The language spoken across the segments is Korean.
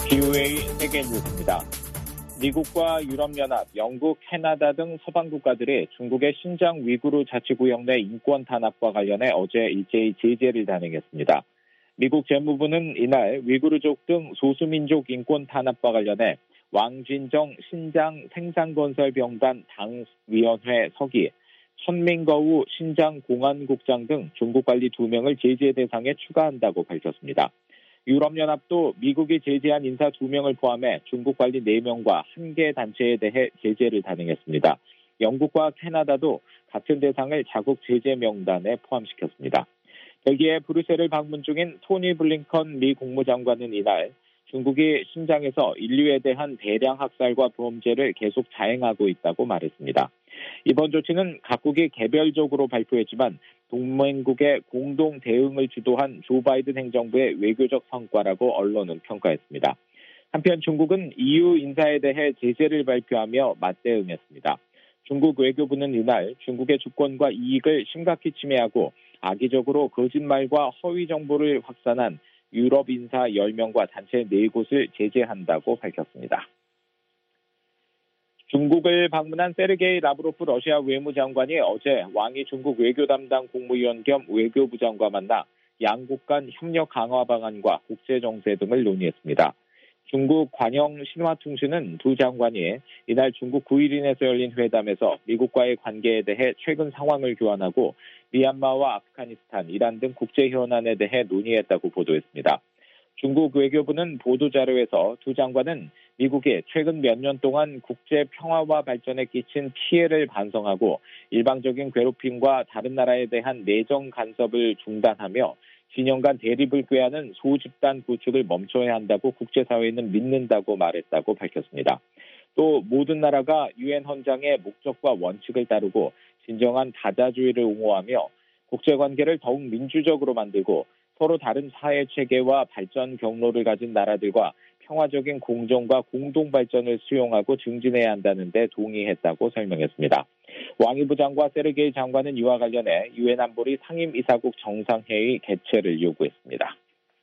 BOA 세계뉴스입니다. 미국과 유럽연합, 영국, 캐나다 등 서방 국가들이 중국의 신장 위구르 자치구역 내 인권 탄압과 관련해 어제 일제히 제재를 단행했습니다. 미국 재무부는 이날 위구르족 등 소수민족 인권 탄압과 관련해 왕진정 신장 생산건설병단 당위원회 서기, 천민거우 신장공안국장 등 중국 관리 2명을 제재 대상에 추가한다고 밝혔습니다. 유럽연합도 미국이 제재한 인사 2명을 포함해 중국 관리 4명과 1개 단체에 대해 제재를 단행했습니다. 영국과 캐나다도 같은 대상을 자국 제재 명단에 포함시켰습니다. 여기에 브뤼셀을 방문 중인 토니 블링컨 미 국무장관은 이날 중국이 신장에서 인류에 대한 대량 학살과 범죄를 계속 자행하고 있다고 말했습니다. 이번 조치는 각국이 개별적으로 발표했지만 동맹국의 공동 대응을 주도한 조 바이든 행정부의 외교적 성과라고 언론은 평가했습니다. 한편 중국은 EU 인사에 대해 제재를 발표하며 맞대응했습니다. 중국 외교부는 이날 중국의 주권과 이익을 심각히 침해하고 악의적으로 거짓말과 허위 정보를 확산한 유럽 인사 10명과 단체 4곳을 제재한다고 밝혔습니다. 중국을 방문한 세르게이 라브로프 러시아 외무장관이 어제 왕이 중국 외교 담당 국무위원 겸 외교부장과 만나 양국 간 협력 강화 방안과 국제 정세 등을 논의했습니다. 중국 관영 신화통신은 두 장관이 이날 중국 구일인에서 열린 회담에서 미국과의 관계에 대해 최근 상황을 교환하고 미얀마와 아프가니스탄, 이란 등 국제 현안에 대해 논의했다고 보도했습니다. 중국 외교부는 보도자료에서 두 장관은 미국이 최근 몇 년 동안 국제 평화와 발전에 끼친 피해를 반성하고 일방적인 괴롭힘과 다른 나라에 대한 내정 간섭을 중단하며 진영 간 대립을 꾀하는 소집단 구축을 멈춰야 한다고 국제사회는 믿는다고 말했다고 밝혔습니다. 또 모든 나라가 유엔 헌장의 목적과 원칙을 따르고 진정한 다자주의를 옹호하며 국제관계를 더욱 민주적으로 만들고 서로 다른 사회체계와 발전 경로를 가진 나라들과 평화적인 공존과 공동발전을 수용하고 증진해야 한다는 데 동의했다고 설명했습니다. 왕이 부장과 세르게이 장관은 이와 관련해 유엔 안보리 상임이사국 정상회의 개최를 요구했습니다.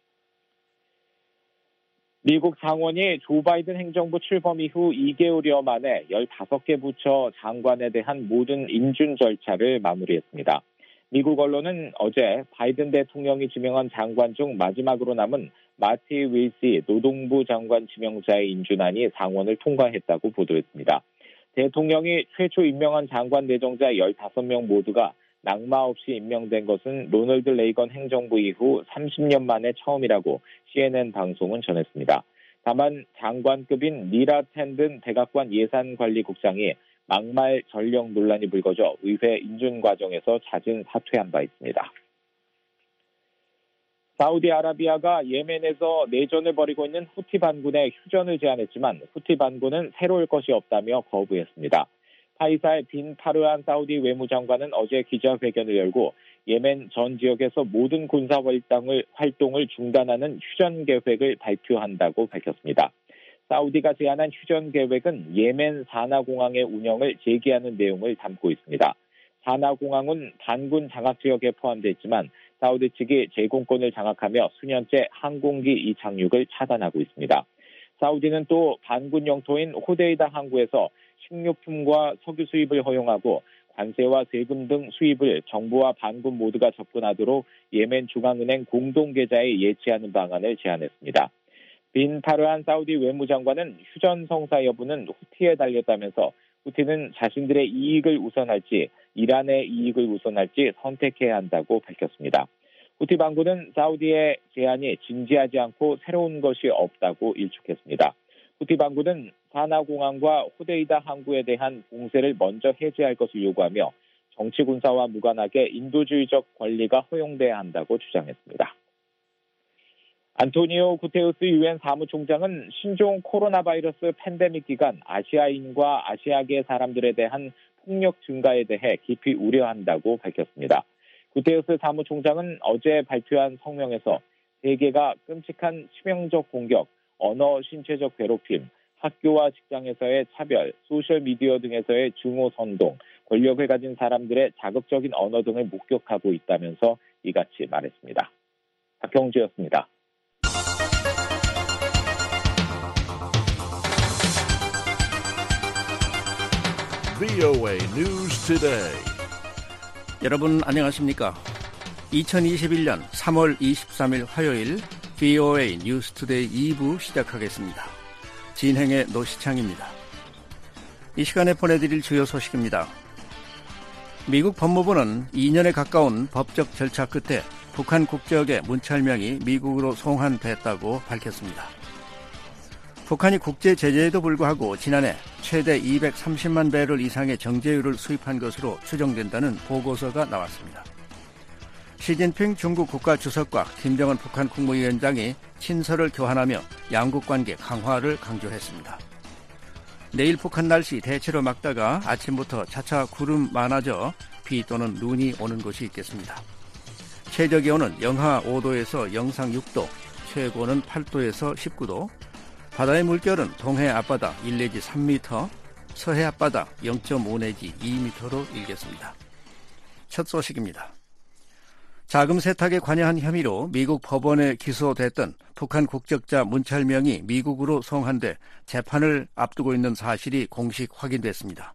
미국 상원이 조 바이든 행정부 출범 이후 2개월여 만에 15개 부처 장관에 대한 모든 인준 절차를 마무리했습니다. 미국 언론은 어제 바이든 대통령이 지명한 장관 중 마지막으로 남은 마티 윌시 노동부 장관 지명자의 인준안이 상원을 통과했다고 보도했습니다. 대통령이 최초 임명한 장관 내정자 15명 모두가 낙마 없이 임명된 것은 로널드 레이건 행정부 이후 30년 만에 처음이라고 CNN 방송은 전했습니다. 다만 장관급인 니라 텐든 백악관 예산관리국장이 막말 전력 논란이 불거져 의회 인준 과정에서 잦은 사퇴한 바 있습니다. 사우디아라비아가 예멘에서 내전을 벌이고 있는 후티 반군의 휴전을 제안했지만 후티 반군은 새로울 것이 없다며 거부했습니다. 파이살 빈 파르한 사우디 외무장관은 어제 기자회견을 열고 예멘 전 지역에서 모든 군사 활동을 중단하는 휴전 계획을 발표한다고 밝혔습니다. 사우디가 제안한 휴전 계획은 예멘 사나공항의 운영을 재개하는 내용을 담고 있습니다. 사나공항은 반군 장악지역에 포함되어 있지만 사우디 측이 제공권을 장악하며 수년째 항공기 이착륙을 차단하고 있습니다. 사우디는 또 반군 영토인 호데이다 항구에서 식료품과 석유 수입을 허용하고 관세와 세금 등 수입을 정부와 반군 모두가 접근하도록 예멘 중앙은행 공동계좌에 예치하는 방안을 제안했습니다. 빈 파르한 사우디 외무장관은 휴전 성사 여부는 후티에 달렸다면서 후티는 자신들의 이익을 우선할지 이란의 이익을 우선할지 선택해야 한다고 밝혔습니다. 후티 반군은 사우디의 제안이 진지하지 않고 새로운 것이 없다고 일축했습니다. 후티 반군은 사나공항과 호데이다 항구에 대한 공세를 먼저 해제할 것을 요구하며 정치 군사와 무관하게 인도주의적 권리가 허용돼야 한다고 주장했습니다. 안토니오 구테우스 유엔 사무총장은 신종 코로나 바이러스 팬데믹 기간 아시아인과 아시아계 사람들에 대한 폭력 증가에 대해 깊이 우려한다고 밝혔습니다. 구테우스 사무총장은 어제 발표한 성명에서 세계가 끔찍한 치명적 공격, 언어 신체적 괴롭힘, 학교와 직장에서의 차별, 소셜미디어 등에서의 증오 선동, 권력을 가진 사람들의 자극적인 언어 등을 목격하고 있다면서 이같이 말했습니다. 박형주였습니다. VOA News Today. 여러분 안녕하십니까? 2021년 3월 23일 화요일 VOA News Today 2부 시작하겠습니다. 진행의 노시창입니다. 이 시간에 보내드릴 주요 소식입니다. 미국 법무부는 2년에 가까운 법적 절차 끝에 북한 국적의 문철명이 미국으로 송환됐다고 밝혔습니다. 북한이 국제 제재에도 불구하고 지난해 최대 230만 배럴 이상의 정제유를 수입한 것으로 추정된다는 보고서가 나왔습니다. 시진핑 중국 국가주석과 김정은 북한 국무위원장이 친서를 교환하며 양국 관계 강화를 강조했습니다. 내일 북한 날씨 대체로 맑다가 아침부터 차차 구름 많아져 비 또는 눈이 오는 곳이 있겠습니다. 최저기온은 영하 5도에서 영상 6도, 최고는 8도에서 19도, 바다의 물결은 동해 앞바다 1 내지 3m, 서해 앞바다 0.5 내지 2m로 일겠습니다. 첫 소식입니다. 자금 세탁에 관여한 혐의로 미국 법원에 기소됐던 북한 국적자 문철명이 미국으로 송환돼 재판을 앞두고 있는 사실이 공식 확인됐습니다.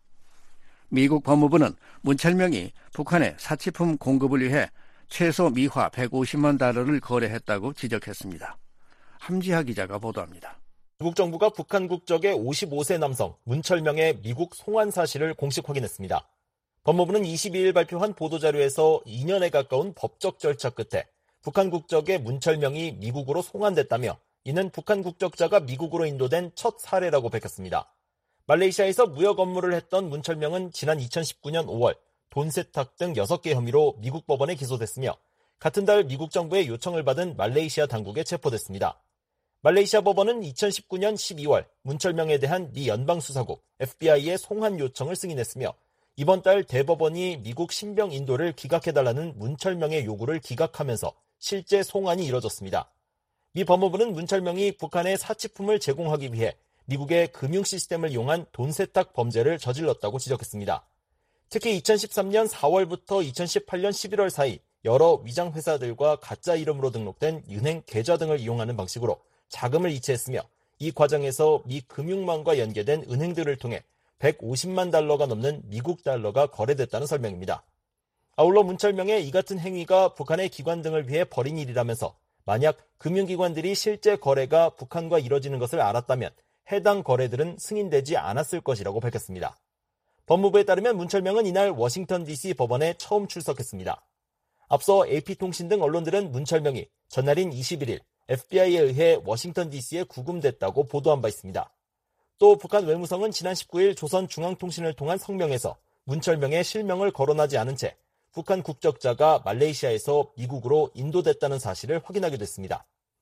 미국 법무부는 문철명이 북한에 사치품 공급을 위해 최소 미화 150만 달러를 거래했다고 지적했습니다. 함지하 기자가 보도합니다. 미국 정부가 북한 국적의 55세 남성 문철명의 미국 송환 사실을 공식 확인했습니다. 법무부는 22일 발표한 보도자료에서 2년에 가까운 법적 절차 끝에 북한 국적의 문철명이 미국으로 송환됐다며 이는 북한 국적자가 미국으로 인도된 첫 사례라고 밝혔습니다. 말레이시아에서 무역 업무를 했던 문철명은 지난 2019년 5월 돈 세탁 등 6개 혐의로 미국 법원에 기소됐으며 같은 달 미국 정부의 요청을 받은 말레이시아 당국에 체포됐습니다. 말레이시아 법원은 2019년 12월 문철명에 대한 미 연방수사국 FBI의 송환 요청을 승인했으며 이번 달 대법원이 미국 신병 인도를 기각해달라는 문철명의 요구를 기각하면서 실제 송환이 이뤄졌습니다. 미 법무부는 문철명이 북한에 사치품을 제공하기 위해 미국의 금융 시스템을 이용한 돈 세탁 범죄를 저질렀다고 지적했습니다. 특히 2013년 4월부터 2018년 11월 사이 여러 위장 회사들과 가짜 이름으로 등록된 은행 계좌 등을 이용하는 방식으로 자금을 이체했으며 이 과정에서 미 금융망과 연계된 은행들을 통해 150만 달러가 넘는 미국 달러가 거래됐다는 설명입니다. 아울러 문철명의 이 같은 행위가 북한의 기관 등을 위해 벌인 일이라면서 만약 금융기관들이 실제 거래가 북한과 이뤄지는 것을 알았다면 해당 거래들은 승인되지 않았을 것이라고 밝혔습니다. 법무부에 따르면 문철명은 이날 워싱턴 DC 법원에 처음 출석했습니다. 앞서 AP통신 등 언론들은 문철명이 전날인 21일 FBI에 의해 워싱턴 DC에 구금됐다고 보도한 바 있습니다. 또 북한 외무성은 지난 19일 조선중앙통신을 통한 성명에서 문철명의 실명을 거론하지 않은 채 북한 국적자가 말레이시아에서 미국으로 인도됐다는 사실을 확인하게 됐습니다.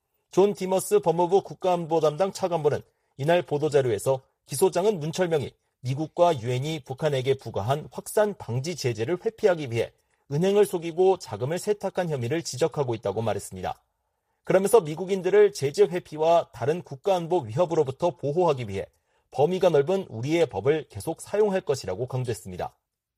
존 디머스 법무부 국가안보 담당 차관보는 이날 보도자료에서 기소장은 문철명이 미국과 유엔이 북한에게 부과한 확산 방지 제재를 회피하기 위해 은행을 속이고 자금을 세탁한 혐의를 지적하고 있다고 말했습니다. 그러면서 미국인들을 제재 회피와 다른 국가안보 위협으로부터 보호하기 위해 범위가 넓은 우리의 법을 계속 사용할 것이라고 강조했습니다.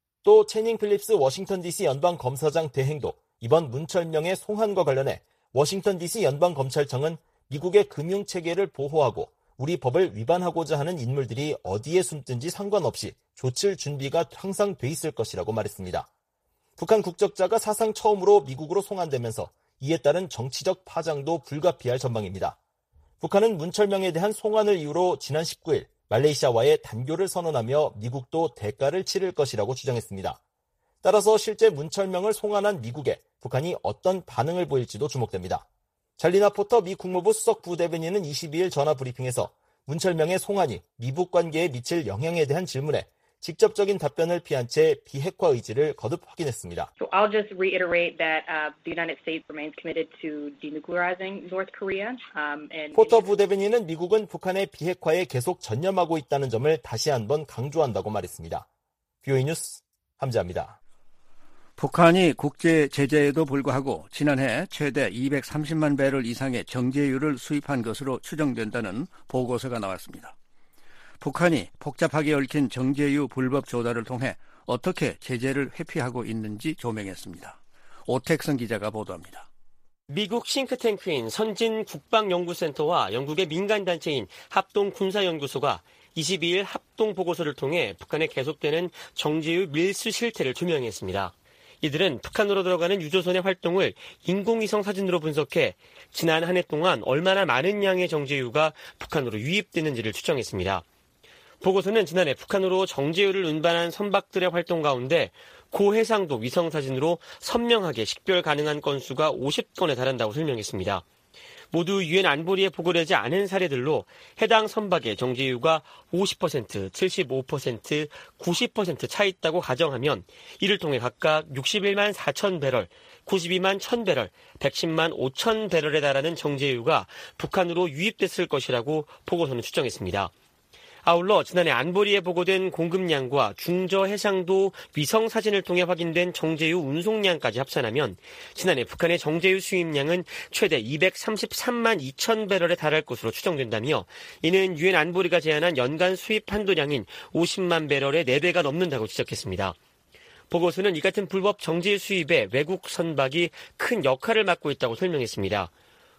또 채닝 필립스 워싱턴 DC 연방검사장 대행도 이번 문철명의 송환과 관련해 워싱턴 DC 연방검찰청은 미국의 금융체계를 보호하고 우리 법을 위반하고자 하는 인물들이 어디에 숨든지 상관없이 조칠 준비가 항상 돼 있을 것이라고 말했습니다. 북한 국적자가 사상 처음으로 미국으로 송환되면서 이에 따른 정치적 파장도 불가피할 전망입니다. 북한은 문철명에 대한 송환을 이유로 지난 19일 말레이시아와의 단교를 선언하며 미국도 대가를 치를 것이라고 주장했습니다. 따라서 실제 문철명을 송환한 미국에 북한이 어떤 반응을 보일지도 주목됩니다. 잘리나 포터 미 국무부 수석 부대변인은 22일 전화 브리핑에서 문철명의 송환이 미북 관계에 미칠 영향에 대한 질문에 직접적인 답변을 피한 채 비핵화 의지를 거듭 확인했습니다. So I'll just reiterate that the United States remains committed to denuclearizing North Korea. 포터 부대변인은 미국은 북한의 비핵화에 계속 전념하고 있다는 점을 다시 한번 강조한다고 말했습니다. VOA 뉴스 함지아입니다. 북한이 국제 제재에도 불구하고 지난해 최대 230만 배럴 이상의 정제유를 수입한 것으로 추정된다는 보고서가 나왔습니다. 북한이 복잡하게 얽힌 정제유 불법 조달을 통해 어떻게 제재를 회피하고 있는지 조명했습니다. 오택성 기자가 보도합니다. 미국 싱크탱크인 선진국방연구센터와 영국의 민간단체인 합동군사연구소가 22일 합동 보고서를 통해 북한의 계속되는 정제유 밀수 실태를 규명했습니다. 이들은 북한으로 들어가는 유조선의 활동을 인공위성 사진으로 분석해 지난 한 해 동안 얼마나 많은 양의 정제유가 북한으로 유입됐는지를 추정했습니다. 보고서는 지난해 북한으로 정제유를 운반한 선박들의 활동 가운데 고해상도 위성사진으로 선명하게 식별 가능한 건수가 50건에 달한다고 설명했습니다. 모두 유엔 안보리에 보고되지 않은 사례들로 해당 선박의 정제유가 50%, 75%, 90% 차 있다고 가정하면 이를 통해 각각 61만 4천 배럴, 92만 1천 배럴, 110만 5천 배럴에 달하는 정제유가 북한으로 유입됐을 것이라고 보고서는 추정했습니다. 아울러 지난해 안보리에 보고된 공급량과 중저 해상도 위성 사진을 통해 확인된 정제유 운송량까지 합산하면 지난해 북한의 정제유 수입량은 최대 233만 2천 배럴에 달할 것으로 추정된다며 이는 유엔 안보리가 제안한 연간 수입 한도량인 50만 배럴의 4배가 넘는다고 지적했습니다. 보고서는 이 같은 불법 정제유 수입에 외국 선박이 큰 역할을 맡고 있다고 설명했습니다.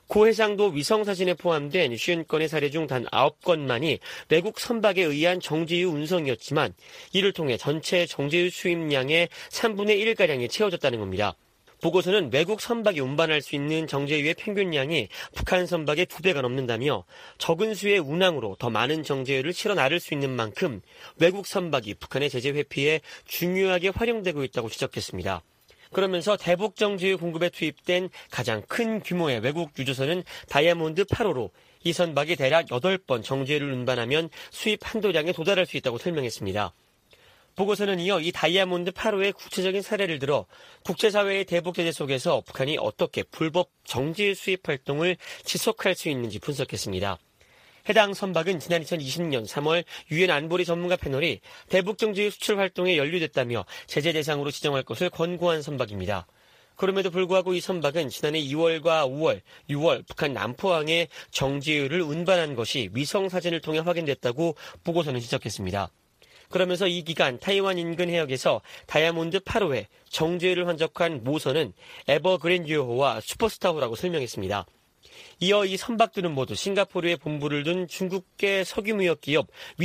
고해상도 위성사진에 포함된 50건의 사례 중 단 9건만이 외국 선박에 의한 정제유 운송이었지만 이를 통해 전체 정제유 수입량의 3분의 1가량이 채워졌다는 겁니다. 보고서는 외국 선박이 운반할 수 있는 정제유의 평균량이 북한 선박의 2배가 넘는다며 적은 수의 운항으로 더 많은 정제유를 실어 나를 수 있는 만큼 외국 선박이 북한의 제재 회피에 중요하게 활용되고 있다고 지적했습니다. 그러면서 대북 정제유 공급에 투입된 가장 큰 규모의 외국 유조선은 다이아몬드 8호로 이 선박이 대략 8번 정제유를 운반하면 수입 한도량에 도달할 수 있다고 설명했습니다. 보고서는 이어 이 다이아몬드 8호의 구체적인 사례를 들어 국제사회의 대북 제재 속에서 북한이 어떻게 불법 정제유 수입 활동을 지속할 수 있는지 분석했습니다. 해당 선박은 지난 2020년 3월 유엔 안보리 전문가 패널이 대북 정제유 수출 활동에 연루됐다며 제재 대상으로 지정할 것을 권고한 선박입니다. 그럼에도 불구하고 이 선박은 지난해 2월과 5월, 6월 북한 남포항에 정제유를 운반한 것이 위성 사진을 통해 확인됐다고 보고서는 지적했습니다. 그러면서 이 기간 타이완 인근 해역에서 다이아몬드 8호에 정제유를 환적한 모선은 에버그랜디어호와 슈퍼스타호라고 설명했습니다. 이어 이 선박들은 모두 싱가포르에 본부를 둔 중국계 석유무역기업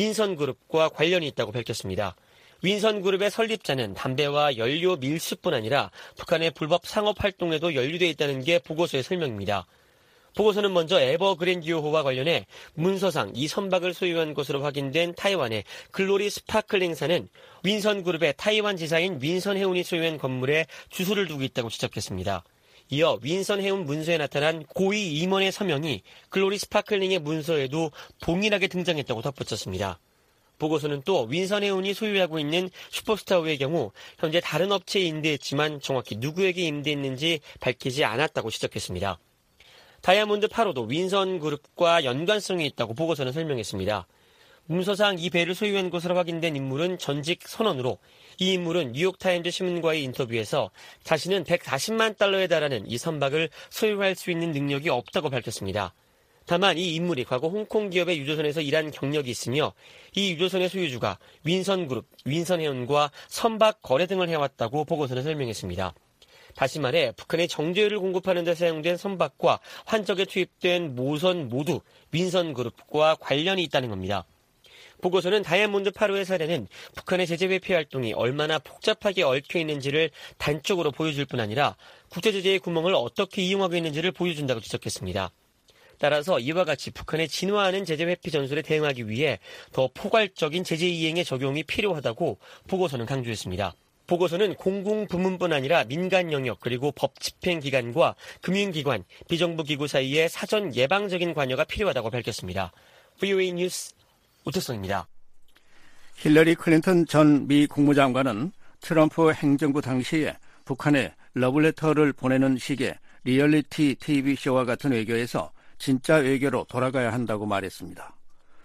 윈선그룹과 관련이 있다고 밝혔습니다. 윈선그룹의 설립자는 담배와 연료 밀수뿐 아니라 북한의 불법 상업활동에도 연루돼 있다는 게 보고서의 설명입니다. 보고서는 먼저 에버그랜디어호와 관련해 문서상 이 선박을 소유한 것으로 확인된 타이완의 글로리 스파클링사는 윈선그룹의 타이완 지사인 윈선해운이 소유한 건물에 주소를 두고 있다고 지적했습니다. 이어 윈선해운 문서에 나타난 고위 임원의 서명이 글로리 스파클링의 문서에도 동일하게 등장했다고 덧붙였습니다. 보고서는 또 윈선해운이 소유하고 있는 슈퍼스타호의 경우 현재 다른 업체에 임대했지만 정확히 누구에게 임대했는지 밝히지 않았다고 지적했습니다. 다이아몬드 8호도 윈선그룹과 연관성이 있다고 보고서는 설명했습니다. 문서상 이 배를 소유한 것으로 확인된 인물은 전직 선원으로 이 인물은 뉴욕타임즈 신문과의 인터뷰에서 자신은 140만 달러에 달하는 이 선박을 소유할 수 있는 능력이 없다고 밝혔습니다. 다만 이 인물이 과거 홍콩 기업의 유조선에서 일한 경력이 있으며 이 유조선의 소유주가 윈선그룹, 윈선해운과 선박 거래 등을 해왔다고 보고서는 설명했습니다. 다시 말해 북한의 정제유를 공급하는 데 사용된 선박과 환적에 투입된 모선 모두 윈선그룹과 관련이 있다는 겁니다. 보고서는 다이아몬드 8호의 사례는 북한의 제재 회피 활동이 얼마나 복잡하게 얽혀 있는지를 단적으로 보여줄 뿐 아니라 국제제재의 구멍을 어떻게 이용하고 있는지를 보여준다고 지적했습니다. 따라서 이와 같이 북한의 진화하는 제재 회피 전술에 대응하기 위해 더 포괄적인 제재 이행의 적용이 필요하다고 보고서는 강조했습니다. 보고서는 공공부문뿐 아니라 민간 영역 그리고 법 집행기관과 금융기관, 비정부기구 사이에 사전 예방적인 관여가 필요하다고 밝혔습니다. VOA 뉴스 우태성입니다. 힐러리 클린턴 전 미 국무장관은 트럼프 행정부 당시에 북한에 러브레터를 보내는 식의 리얼리티 TV쇼와 같은 외교에서 진짜 외교로 돌아가야 한다고 말했습니다.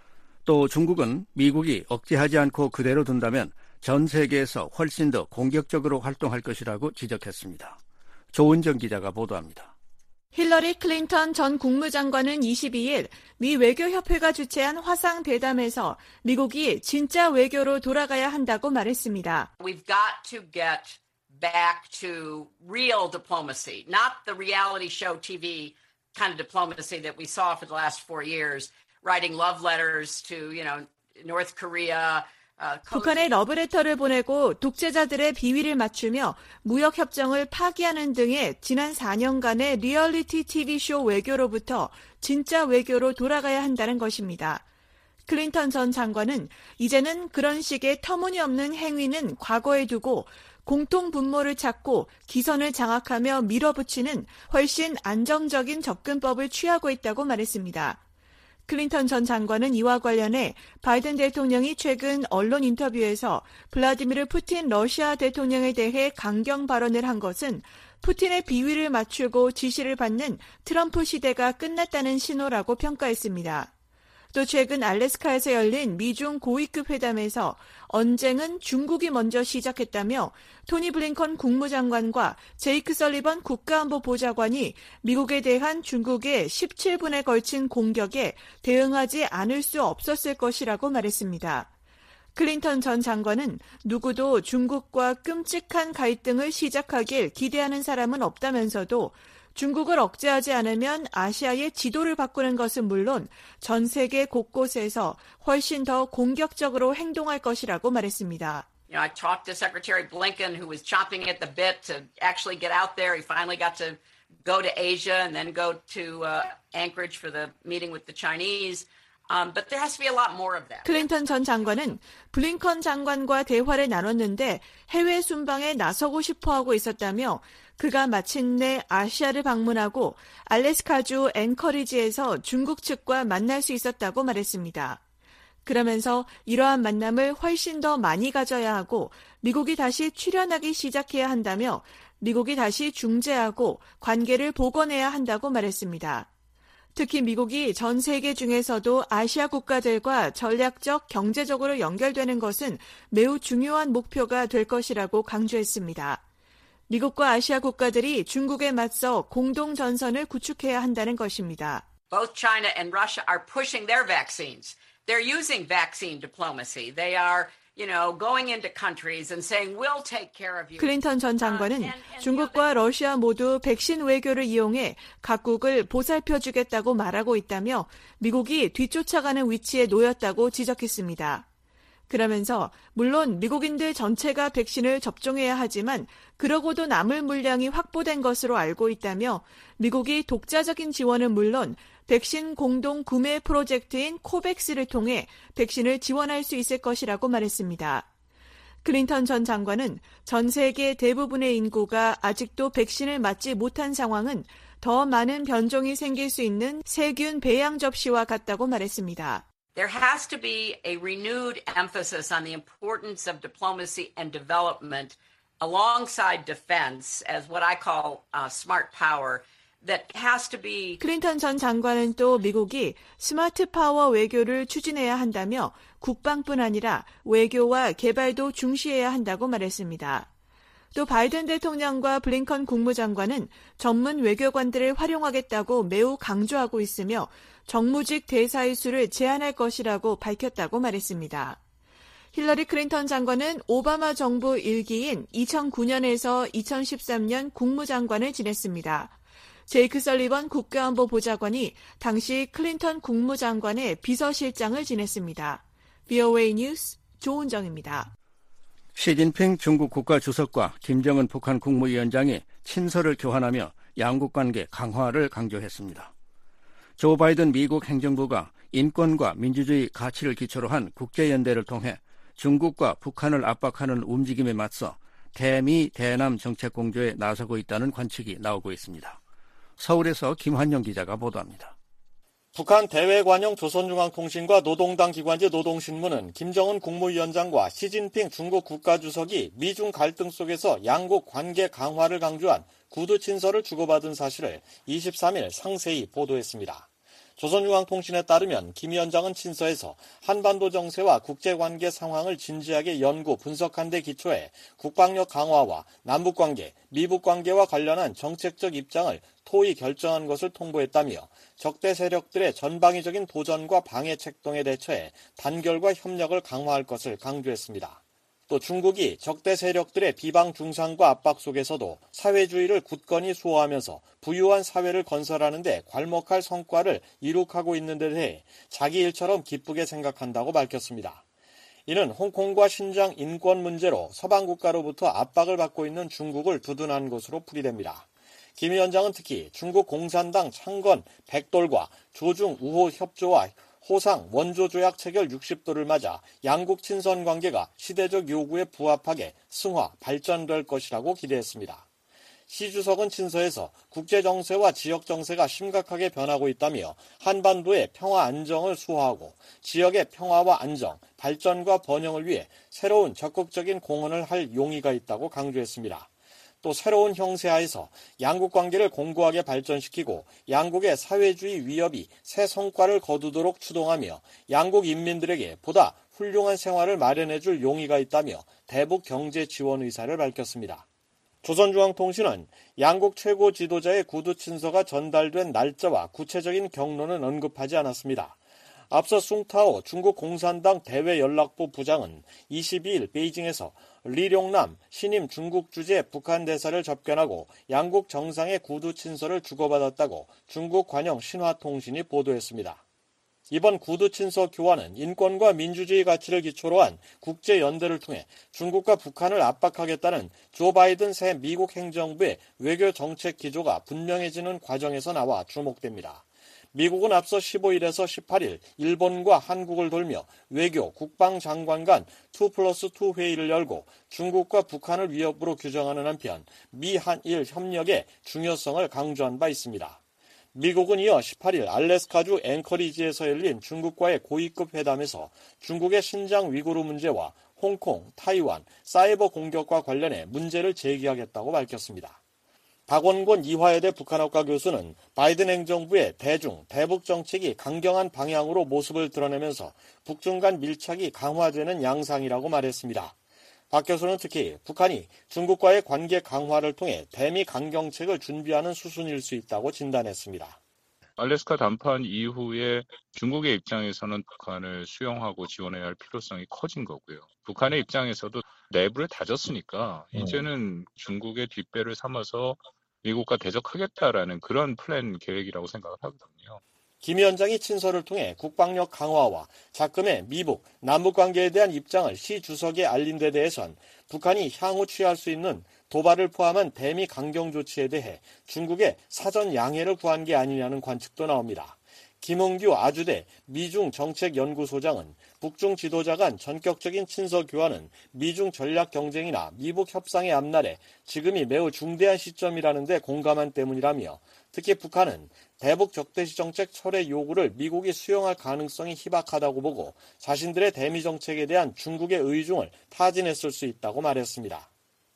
또 중국은 미국이 억제하지 않고 그대로 둔다면 전 세계에서 훨씬 더 공격적으로 활동할 것이라고 지적했습니다. 조은정 기자가 보도합니다. 힐러리 클린턴 전 국무장관은 22일 미 외교협회가 주최한 화상 대담에서 미국이 진짜 외교로 돌아가야 한다고 말했습니다. We've got to get back to real diplomacy, not the reality show TV kind of diplomacy that we saw for the last 4 years, writing love letters to, North Korea. 북한에 러브레터를 보내고 독재자들의 비위를 맞추며 무역협정을 파기하는 등의 지난 4년간의 리얼리티 TV쇼 외교로부터 진짜 외교로 돌아가야 한다는 것입니다. 클린턴 전 장관은 이제는 그런 식의 터무니없는 행위는 과거에 두고 공통 분모를 찾고 기선을 장악하며 밀어붙이는 훨씬 안정적인 접근법을 취하고 있다고 말했습니다. 클린턴 전 장관은 이와 관련해 바이든 대통령이 최근 언론 인터뷰에서 블라디미르 푸틴 러시아 대통령에 대해 강경 발언을 한 것은 푸틴의 비위를 맞추고 지시를 받는 트럼프 시대가 끝났다는 신호라고 평가했습니다. 또 최근 알래스카에서 열린 미중 고위급 회담에서 언쟁은 중국이 먼저 시작했다며 토니 블링컨 국무장관과 제이크 설리번 국가안보보좌관이 미국에 대한 중국의 17분에 걸친 공격에 대응하지 않을 수 없었을 것이라고 말했습니다. 클린턴 전 장관은 누구도 중국과 끔찍한 갈등을 시작하길 기대하는 사람은 없다면서도 중국을 억제하지 않으면 아시아의 지도를 바꾸는 것은 물론 전 세계 곳곳에서 훨씬 더 공격적으로 행동할 것이라고 말했습니다. I talked to Secretary Blinken, who was chomping at the bit to actually get out there. He finally got to go to Asia and then go to Anchorage for the meeting with the Chinese. But there has to be a lot more of that. 클린턴 전 장관은 블링컨 장관과 대화를 나눴는데 해외 순방에 나서고 싶어하고 있었다며 그가 마침내 아시아를 방문하고 알래스카주 앵커리지에서 중국 측과 만날 수 있었다고 말했습니다. 그러면서 이러한 만남을 훨씬 더 많이 가져야 하고 미국이 다시 출연하기 시작해야 한다며 미국이 다시 중재하고 관계를 복원해야 한다고 말했습니다. 특히 미국이 전 세계 중에서도 아시아 국가들과 전략적 경제적으로 연결되는 것은 매우 중요한 목표가 될 것이라고 강조했습니다. 미국과 아시아 국가들이 중국에 맞서 공동 전선을 구축해야 한다는 것입니다. Both China and Russia are pushing their vaccines. They're using vaccine diplomacy. They are, going into countries and saying, we'll take care of you. 클린턴 전 장관은 중국과 러시아 모두 백신 외교를 이용해 각국을 보살펴주겠다고 말하고 있다며 미국이 뒤쫓아가는 위치에 놓였다고 지적했습니다. 그러면서 물론 미국인들 전체가 백신을 접종해야 하지만 그러고도 남을 물량이 확보된 것으로 알고 있다며 미국이 독자적인 지원은 물론 백신 공동 구매 프로젝트인 코백스를 통해 백신을 지원할 수 있을 것이라고 말했습니다. 클린턴 전 장관은 전 세계 대부분의 인구가 아직도 백신을 맞지 못한 상황은 더 많은 변종이 생길 수 있는 세균 배양 접시와 같다고 말했습니다. There has to be a renewed emphasis on the importance of diplomacy and development alongside defense as what I call smart power. That has to be. 클린턴 전 장관은 또 미국이 스마트 파워 외교를 추진해야 한다며 국방뿐 아니라 외교와 개발도 중시해야 한다고 말했습니다. 또 바이든 대통령과 블링컨 국무장관은 전문 외교관들을 활용하겠다고 매우 강조하고 있으며 정무직 대사의 수를 제한할 것이라고 밝혔다고 말했습니다. 힐러리 클린턴 장관은 오바마 정부 1기인 2009년에서 2013년 국무장관을 지냈습니다. 제이크 설리번 국가안보보좌관이 당시 클린턴 국무장관의 비서실장을 지냈습니다. VOA 뉴스 조은정입니다. 시진핑 중국 국가주석과 김정은 북한 국무위원장이 친서를 교환하며 양국 관계 강화를 강조했습니다. 조 바이든 미국 행정부가 인권과 민주주의 가치를 기초로 한 국제연대를 통해 중국과 북한을 압박하는 움직임에 맞서 대미 대남 정책 공조에 나서고 있다는 관측이 나오고 있습니다. 서울에서 김환영 기자가 보도합니다. 북한 대외관용 조선중앙통신과 노동당 기관지 노동신문은 김정은 국무위원장과 시진핑 중국 국가주석이 미중 갈등 속에서 양국 관계 강화를 강조한 구두 친서를 주고받은 사실을 23일 상세히 보도했습니다. 조선중앙통신에 따르면 김 위원장은 친서에서 한반도 정세와 국제관계 상황을 진지하게 연구 분석한 데 기초해 국방력 강화와 남북관계, 미북관계와 관련한 정책적 입장을 토의 결정한 것을 통보했다며 적대 세력들의 전방위적인 도전과 방해 책동에 대처해 단결과 협력을 강화할 것을 강조했습니다. 또 중국이 적대 세력들의 비방 중상과 압박 속에서도 사회주의를 굳건히 수호하면서 부유한 사회를 건설하는 데 괄목할 성과를 이룩하고 있는 데 대해 자기 일처럼 기쁘게 생각한다고 밝혔습니다. 이는 홍콩과 신장 인권 문제로 서방 국가로부터 압박을 받고 있는 중국을 두둔한 것으로 풀이됩니다. 김 위원장은 특히 중국 공산당 창건 100돌과 조중 우호 협조와 호상 원조 조약 체결 60도를 맞아 양국 친선 관계가 시대적 요구에 부합하게 승화, 발전될 것이라고 기대했습니다. 시 주석은 친서에서 국제 정세와 지역 정세가 심각하게 변하고 있다며 한반도의 평화 안정을 수호하고 지역의 평화와 안정, 발전과 번영을 위해 새로운 적극적인 공헌을 할 용의가 있다고 강조했습니다. 또 새로운 형세하에서 양국 관계를 공고하게 발전시키고 양국의 사회주의 위협이 새 성과를 거두도록 추동하며 양국 인민들에게 보다 훌륭한 생활을 마련해줄 용의가 있다며 대북 경제 지원 의사를 밝혔습니다. 조선중앙통신은 양국 최고 지도자의 구두 친서가 전달된 날짜와 구체적인 경로는 언급하지 않았습니다. 앞서 숭타오 중국 공산당 대외연락부 부장은 22일 베이징에서 리룡남 신임 중국 주재 북한 대사를 접견하고 양국 정상의 구두 친서를 주고받았다고 중국 관영 신화통신이 보도했습니다. 이번 구두 친서 교환은 인권과 민주주의 가치를 기초로 한 국제 연대를 통해 중국과 북한을 압박하겠다는 조 바이든 새 미국 행정부의 외교 정책 기조가 분명해지는 과정에서 나와 주목됩니다. 미국은 앞서 15일에서 18일 일본과 한국을 돌며 외교, 국방장관 간 2+2 회의를 열고 중국과 북한을 위협으로 규정하는 한편 미-한일 협력의 중요성을 강조한 바 있습니다. 미국은 이어 18일 알래스카주 앵커리지에서 열린 중국과의 고위급 회담에서 중국의 신장 위구르 문제와 홍콩, 타이완, 사이버 공격과 관련해 문제를 제기하겠다고 밝혔습니다. 박원곤 이화여대 북한학과 교수는 바이든 행정부의 대북 정책이 강경한 방향으로 모습을 드러내면서 북중 간 밀착이 강화되는 양상이라고 말했습니다. 박 교수는 특히 북한이 중국과의 관계 강화를 통해 대미 강경책을 준비하는 수순일 수 있다고 진단했습니다. 알래스카 담판 이후에 중국의 입장에서는 북한을 수용하고 지원해야 할 필요성이 커진 거고요. 북한의 입장에서도 내부를 다졌으니까 이제는 중국의 뒷배를 삼아서 미국과 대적하겠다라는 그런 플랜 계획이라고 생각을 하거든요. 김 위원장이 친서를 통해 국방력 강화와 작금의 미북, 남북관계에 대한 입장을 시 주석에 알린 데 대해선 북한이 향후 취할 수 있는 도발을 포함한 대미 강경 조치에 대해 중국의 사전 양해를 구한 게 아니냐는 관측도 나옵니다. 김홍규 아주대 미중 정책연구소장은 북중 지도자 간 전격적인 친서 교환은 미중 전략 경쟁이나 미북 협상의 앞날에 지금이 매우 중대한 시점이라는 데 공감한 때문이라며 특히 북한은 대북 적대시 정책 철회 요구를 미국이 수용할 가능성이 희박하다고 보고 자신들의 대미 정책에 대한 중국의 의중을 타진했을 수 있다고 말했습니다.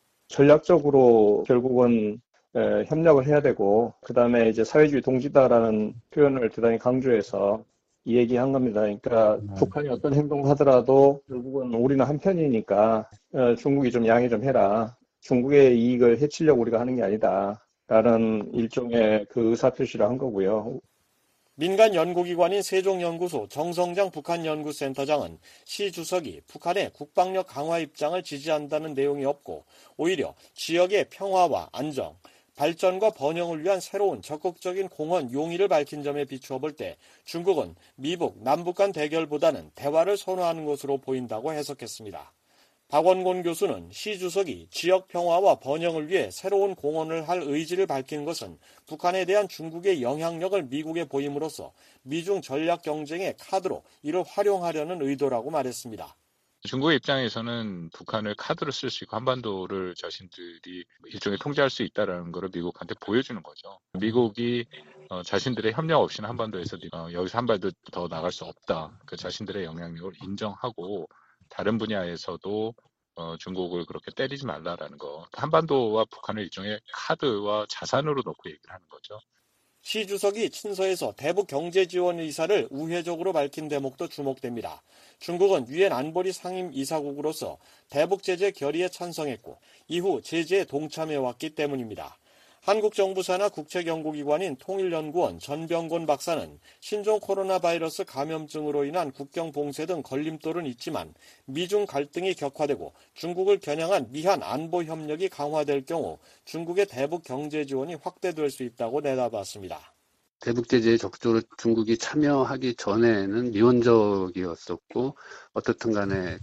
전략적으로 결국은 협력을 해야 되고 그다음에 이제 사회주의 동지다라는 표현을 대단히 강조해서 이 얘기한 겁니다. 그러니까 북한이 어떤 행동을 하더라도 결국은 우리는 한편이니까 중국이 좀 양해 좀 해라. 중국의 이익을 해치려고 우리가 하는 게 아니다. 라는 일종의 그 의사표시를 한 거고요. 민간 연구기관인 세종연구소 정성장 북한연구센터장은 시 주석이 북한의 국방력 강화 입장을 지지한다는 내용이 없고 오히려 지역의 평화와 안정, 발전과 번영을 위한 새로운 적극적인 공헌 용의를 밝힌 점에 비추어 볼 때 중국은 미북, 남북 간 대결보다는 대화를 선호하는 것으로 보인다고 해석했습니다. 박원곤 교수는 시 주석이 지역 평화와 번영을 위해 새로운 공헌을 할 의지를 밝힌 것은 북한에 대한 중국의 영향력을 미국에 보임으로써 미중 전략 경쟁의 카드로 이를 활용하려는 의도라고 말했습니다. 중국의 입장에서는 북한을 카드로 쓸 수 있고 한반도를 자신들이 일종의 통제할 수 있다는 것을 미국한테 보여주는 거죠. 미국이 자신들의 협력 없이는 한반도에서 여기서 한 발도 더 나갈 수 없다. 그 자신들의 영향력을 인정하고 다른 분야에서도 중국을 그렇게 때리지 말라라는 거. 한반도와 북한을 일종의 카드와 자산으로 놓고 얘기를 하는 거죠. 시 주석이 친서에서 대북 경제 지원 의사를 우회적으로 밝힌 대목도 주목됩니다. 중국은 유엔 안보리 상임 이사국으로서 대북 제재 결의에 찬성했고 이후 제재에 동참해왔기 때문입니다. 한국 정부 산하 국책연구기관인 통일연구원 전병곤 박사는 신종 코로나 바이러스 감염증으로 인한 국경 봉쇄 등 걸림돌은 있지만 미중 갈등이 격화되고 중국을 겨냥한 미한 안보 협력이 강화될 경우 중국의 대북 경제 지원이 확대될 수 있다고 내다봤습니다. 대북 제재에 적극적으로 중국이 참여하기 전에는 미온적이었었고 어떻든 간에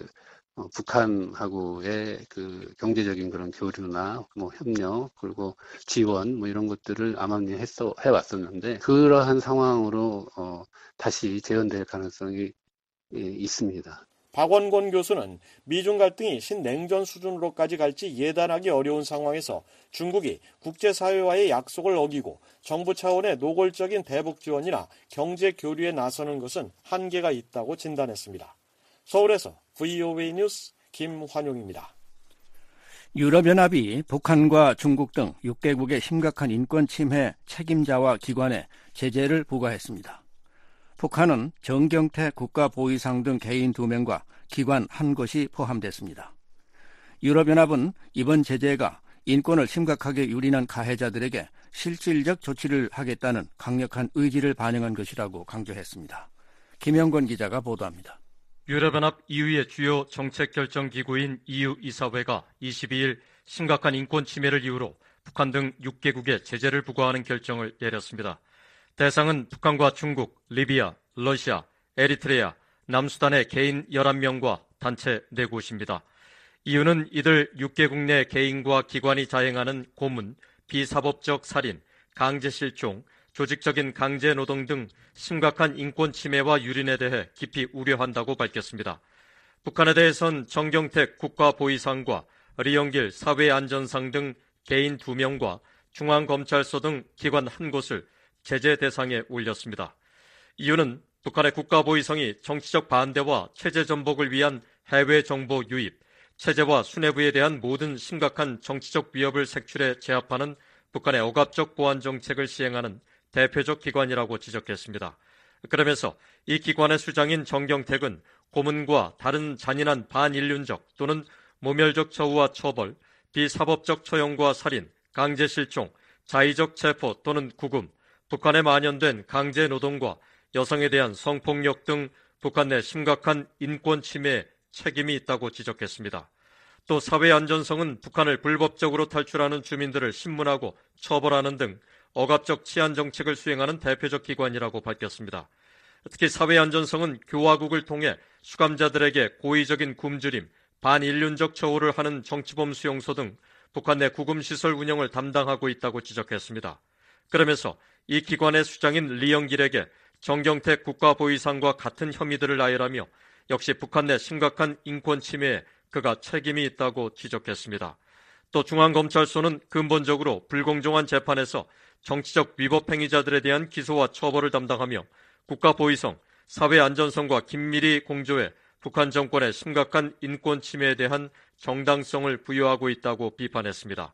북한하고의 경제적인 그런 교류나 협력 그리고 지원 이런 것들을 암암리에 해왔었는데 그러한 상황으로 다시 재현될 가능성이 있습니다. 박원곤 교수는 미중 갈등이 신냉전 수준으로까지 갈지 예단하기 어려운 상황에서 중국이 국제사회와의 약속을 어기고 정부 차원의 노골적인 대북 지원이나 경제 교류에 나서는 것은 한계가 있다고 진단했습니다. 서울에서 VOA 뉴스 김환용입니다. 유럽연합이 북한과 중국 등 6개국의 심각한 인권 침해 책임자와 기관에 제재를 부과했습니다. 북한은 정경태 국가보위상 등 개인 2명과 기관 1곳이 포함됐습니다. 유럽연합은 이번 제재가 인권을 심각하게 유린한 가해자들에게 실질적 조치를 하겠다는 강력한 의지를 반영한 것이라고 강조했습니다. 김영권 기자가 보도합니다. 유럽연합 EU의 주요 정책결정기구인 EU 이사회가 22일 심각한 인권 침해를 이유로 북한 등 6개국에 제재를 부과하는 결정을 내렸습니다. 대상은 북한과 중국, 리비아, 러시아, 에리트레아, 남수단의 개인 11명과 단체 4곳입니다. 이유는 이들 6개국 내 개인과 기관이 자행하는 고문, 비사법적 살인, 강제실종, 조직적인 강제노동 등 심각한 인권 침해와 유린에 대해 깊이 우려한다고 밝혔습니다. 북한에 대해선 정경택 국가보위상과 리영길 사회안전상 등 개인 2명과 중앙검찰서 등 기관 1곳을 제재 대상에 올렸습니다. 이유는 북한의 국가보위성이 정치적 반대와 체제 전복을 위한 해외 정보 유입, 체제와 수뇌부에 대한 모든 심각한 정치적 위협을 색출해 제압하는 북한의 억압적 보안 정책을 시행하는 대표적 기관이라고 지적했습니다. 그러면서 이 기관의 수장인 정경택은 고문과 다른 잔인한 반인륜적 또는 모멸적 처우와 처벌, 비사법적 처형과 살인, 강제실종, 자의적 체포 또는 구금, 북한에 만연된 강제노동과 여성에 대한 성폭력 등 북한 내 심각한 인권 침해에 책임이 있다고 지적했습니다. 또 사회안전성은 북한을 불법적으로 탈출하는 주민들을 신문하고 처벌하는 등 억압적 치안 정책을 수행하는 대표적 기관이라고 밝혔습니다. 특히 사회안전성은 교화국을 통해 수감자들에게 고의적인 굶주림, 반인륜적 처우를 하는 정치범 수용소 등 북한 내 구금시설 운영을 담당하고 있다고 지적했습니다. 그러면서 이 기관의 수장인 리영길에게 정경택 국가보위상과 같은 혐의들을 나열하며 역시 북한 내 심각한 인권 침해에 그가 책임이 있다고 지적했습니다. 또 중앙검찰소는 근본적으로 불공정한 재판에서 정치적 위법 행위자들에 대한 기소와 처벌을 담당하며 국가보위성, 사회안전성과 긴밀히 공조해 북한 정권의 심각한 인권 침해에 대한 정당성을 부여하고 있다고 비판했습니다.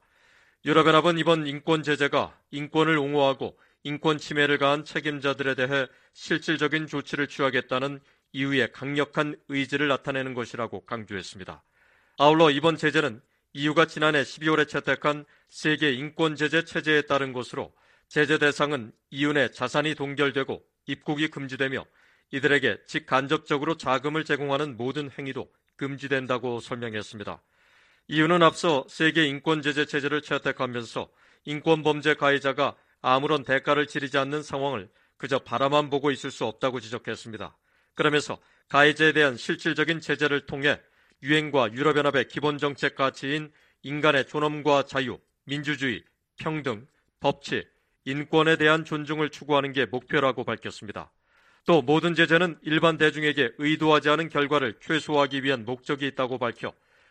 유럽연합은 이번 인권 제재가 인권을 옹호하고 인권 침해를 가한 책임자들에 대해 실질적인 조치를 취하겠다는 EU의 강력한 의지를 나타내는 것이라고 강조했습니다. 아울러 이번 제재는 EU가 지난해 12월에 채택한 세계 인권 제재 체제에 따른 것으로 제재 대상은 EU 내 자산이 동결되고 입국이 금지되며 이들에게 직간접적으로 자금을 제공하는 모든 행위도 금지된다고 설명했습니다. EU는 앞서 세계 인권 제재 체제를 채택하면서 인권 범죄 가해자가 아무런 대가를 치르지 않는 상황을 그저 바라만 보고 있을 수 없다고 지적했습니다. 그러면서 가해자에 대한 실질적인 제재를 통해 유엔과 유럽연합의 기본 정책 가치인 인간의 존엄과 자유, 민주주의, 평등, 법치, 인권에 대한 존중을 추구하는 게 목표라고 밝혔습니다. 또 모든 제재는 일반 대중에게 의도하지 않은 결과를 최소화하기 위한 목적이 있다고 밝혀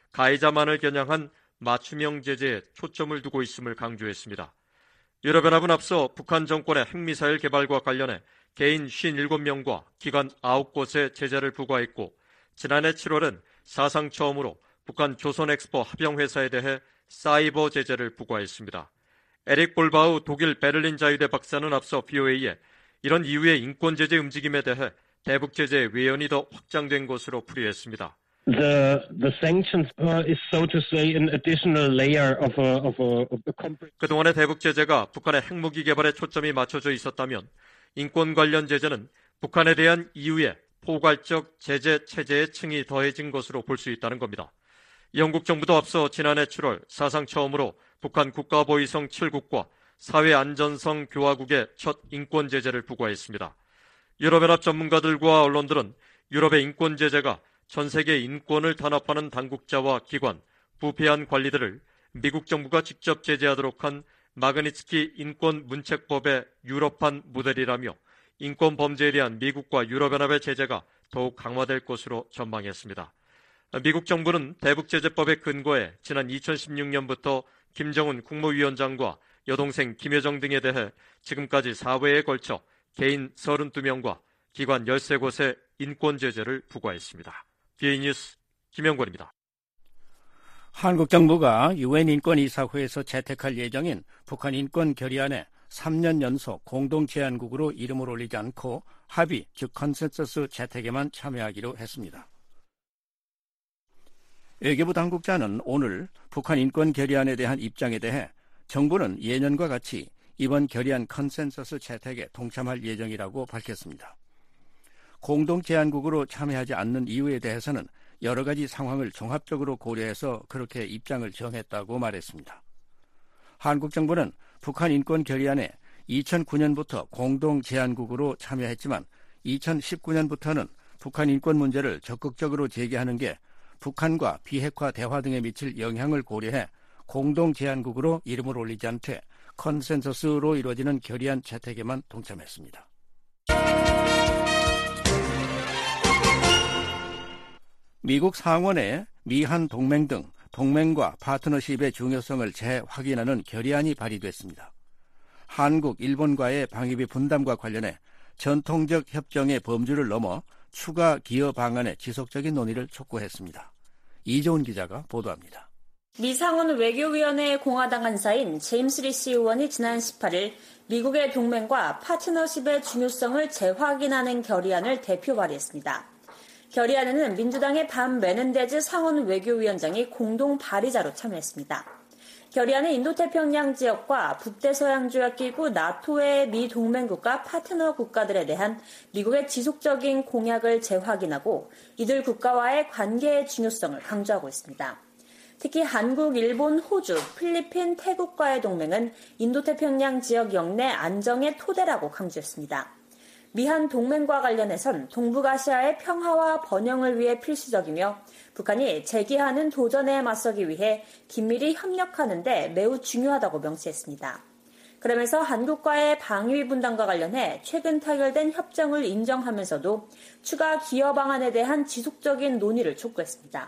가해자만을 겨냥한 맞춤형 제재에 초점을 두고 있음을 강조했습니다. 유럽연합은 앞서 북한 정권의 핵미사일 개발과 관련해 개인 57명과 기관 9곳에 제재를 부과했고 지난해 7월은 사상 처음으로 북한 조선엑스포 합영회사에 대해 사이버 제재를 부과했습니다. 에릭 볼바우 독일 베를린 자유대 박사는 앞서 BOA에 이런 이후의 인권 제재 움직임에 대해 대북 제재의 외연이 더 확장된 것으로 풀이했습니다. The sanctions is so to say an additional layer of 그동안의 대북 제재가 북한의 핵무기 개발에 초점이 맞춰져 있었다면 인권 관련 제재는 북한에 대한 이후에 포괄적 제재 체제의 층이 더해진 것으로 볼 수 있다는 겁니다. 영국 정부도 앞서 지난해 7월 사상 처음으로 북한 국가보위성 7국과 사회안전성 교화국에 첫 인권 제재를 부과했습니다. 유럽연합 전문가들과 언론들은 유럽의 인권 제재가 전 세계 인권을 단합하는 당국자와 기관, 부패한 관리들을 미국 정부가 직접 제재하도록 한 마그니츠키 인권 문책법의 유럽판 모델이라며 인권 범죄에 대한 미국과 유럽연합의 제재가 더욱 강화될 것으로 전망했습니다. 미국 정부는 대북제재법의 근거에 지난 2016년부터 김정은 국무위원장과 여동생 김여정 등에 대해 지금까지 4회에 걸쳐 개인 32명과 기관 13곳에 인권 제재를 부과했습니다. BA 뉴스 김영권입니다. 한국 정부가 유엔 인권이사회에서 채택할 예정인 북한 인권 결의안에 3년 연속 공동 제안국으로 이름을 올리지 않고 합의, 즉 컨센서스 채택에만 참여하기로 했습니다. 외교부 당국자는 오늘 북한 인권 결의안에 대한 입장에 대해 정부는 예년과 같이 이번 결의안 컨센서스 채택에 동참할 예정이라고 밝혔습니다. 공동 제안국으로 참여하지 않는 이유에 대해서는 여러 가지 상황을 종합적으로 고려해서 그렇게 입장을 정했다고 말했습니다. 한국 정부는 북한 인권 결의안에 2009년부터 공동 제안국으로 참여했지만 2019년부터는 북한 인권 문제를 적극적으로 제기하는 게 북한과 비핵화 대화 등에 미칠 영향을 고려해 공동 제안국으로 이름을 올리지 않되 컨센서스로 이루어지는 결의안 채택에만 동참했습니다. 미국 상원에 미한 동맹 등 동맹과 파트너십의 중요성을 재확인하는 결의안이 발의됐습니다. 한국, 일본과의 방위비 분담과 관련해 전통적 협정의 범주를 넘어 추가 기여 방안의 지속적인 논의를 촉구했습니다. 이재훈 기자가 보도합니다. 미 상원 외교위원회의 공화당 간사인 제임스 리시 의원이 지난 18일 미국의 동맹과 파트너십의 중요성을 재확인하는 결의안을 대표 발의했습니다. 결의안에는 민주당의 밤 메넨데즈 상원 외교위원장이 공동 발의자로 참여했습니다. 결의안은 인도태평양 지역과 북대서양조약기구 나토의 미 동맹국가 파트너 국가들에 대한 미국의 지속적인 공약을 재확인하고 이들 국가와의 관계의 중요성을 강조하고 있습니다. 특히 한국, 일본, 호주, 필리핀, 태국과의 동맹은 인도태평양 지역 영내 안정의 토대라고 강조했습니다. 미한 동맹과 관련해선 동북아시아의 평화와 번영을 위해 필수적이며 북한이 제기하는 도전에 맞서기 위해 긴밀히 협력하는 데 매우 중요하다고 명시했습니다. 그러면서 한국과의 방위 분담과 관련해 최근 타결된 협정을 인정하면서도 추가 기여 방안에 대한 지속적인 논의를 촉구했습니다.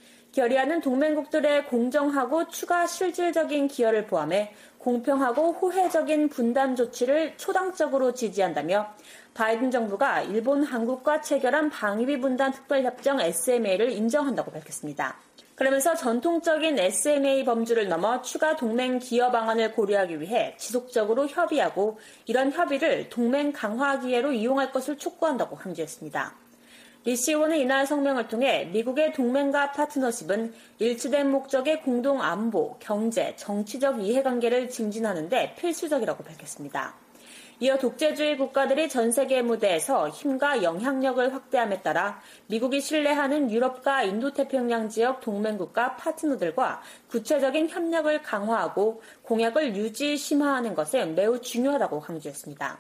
결의안은 동맹국들의 공정하고 추가 실질적인 기여를 포함해 공평하고 호혜적인 분담 조치를 초당적으로 지지한다며 바이든 정부가 일본, 한국과 체결한 방위비 분담 특별협정 SMA를 인정한다고 밝혔습니다. 그러면서 전통적인 SMA 범주를 넘어 추가 동맹 기여 방안을 고려하기 위해 지속적으로 협의하고 이런 협의를 동맹 강화 기회로 이용할 것을 촉구한다고 강조했습니다. 리시 의원은 이날 성명을 통해 미국의 동맹과 파트너십은 일치된 목적의 공동 안보, 경제, 정치적 이해관계를 증진하는 데 필수적이라고 밝혔습니다. 이어 독재주의 국가들이 전 세계 무대에서 힘과 영향력을 확대함에 따라 미국이 신뢰하는 유럽과 인도태평양 지역 동맹국가 파트너들과 구체적인 협력을 강화하고 공약을 유지 심화하는 것은 매우 중요하다고 강조했습니다.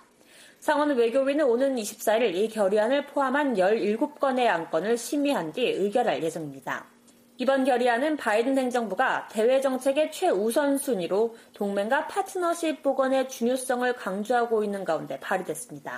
상원 외교위는 오는 24일 이 결의안을 포함한 17건의 안건을 심의한 뒤 의결할 예정입니다. 이번 결의안은 바이든 행정부가 대외 정책의 최우선 순위로 동맹과 파트너십 복원의 중요성을 강조하고 있는 가운데 발의됐습니다.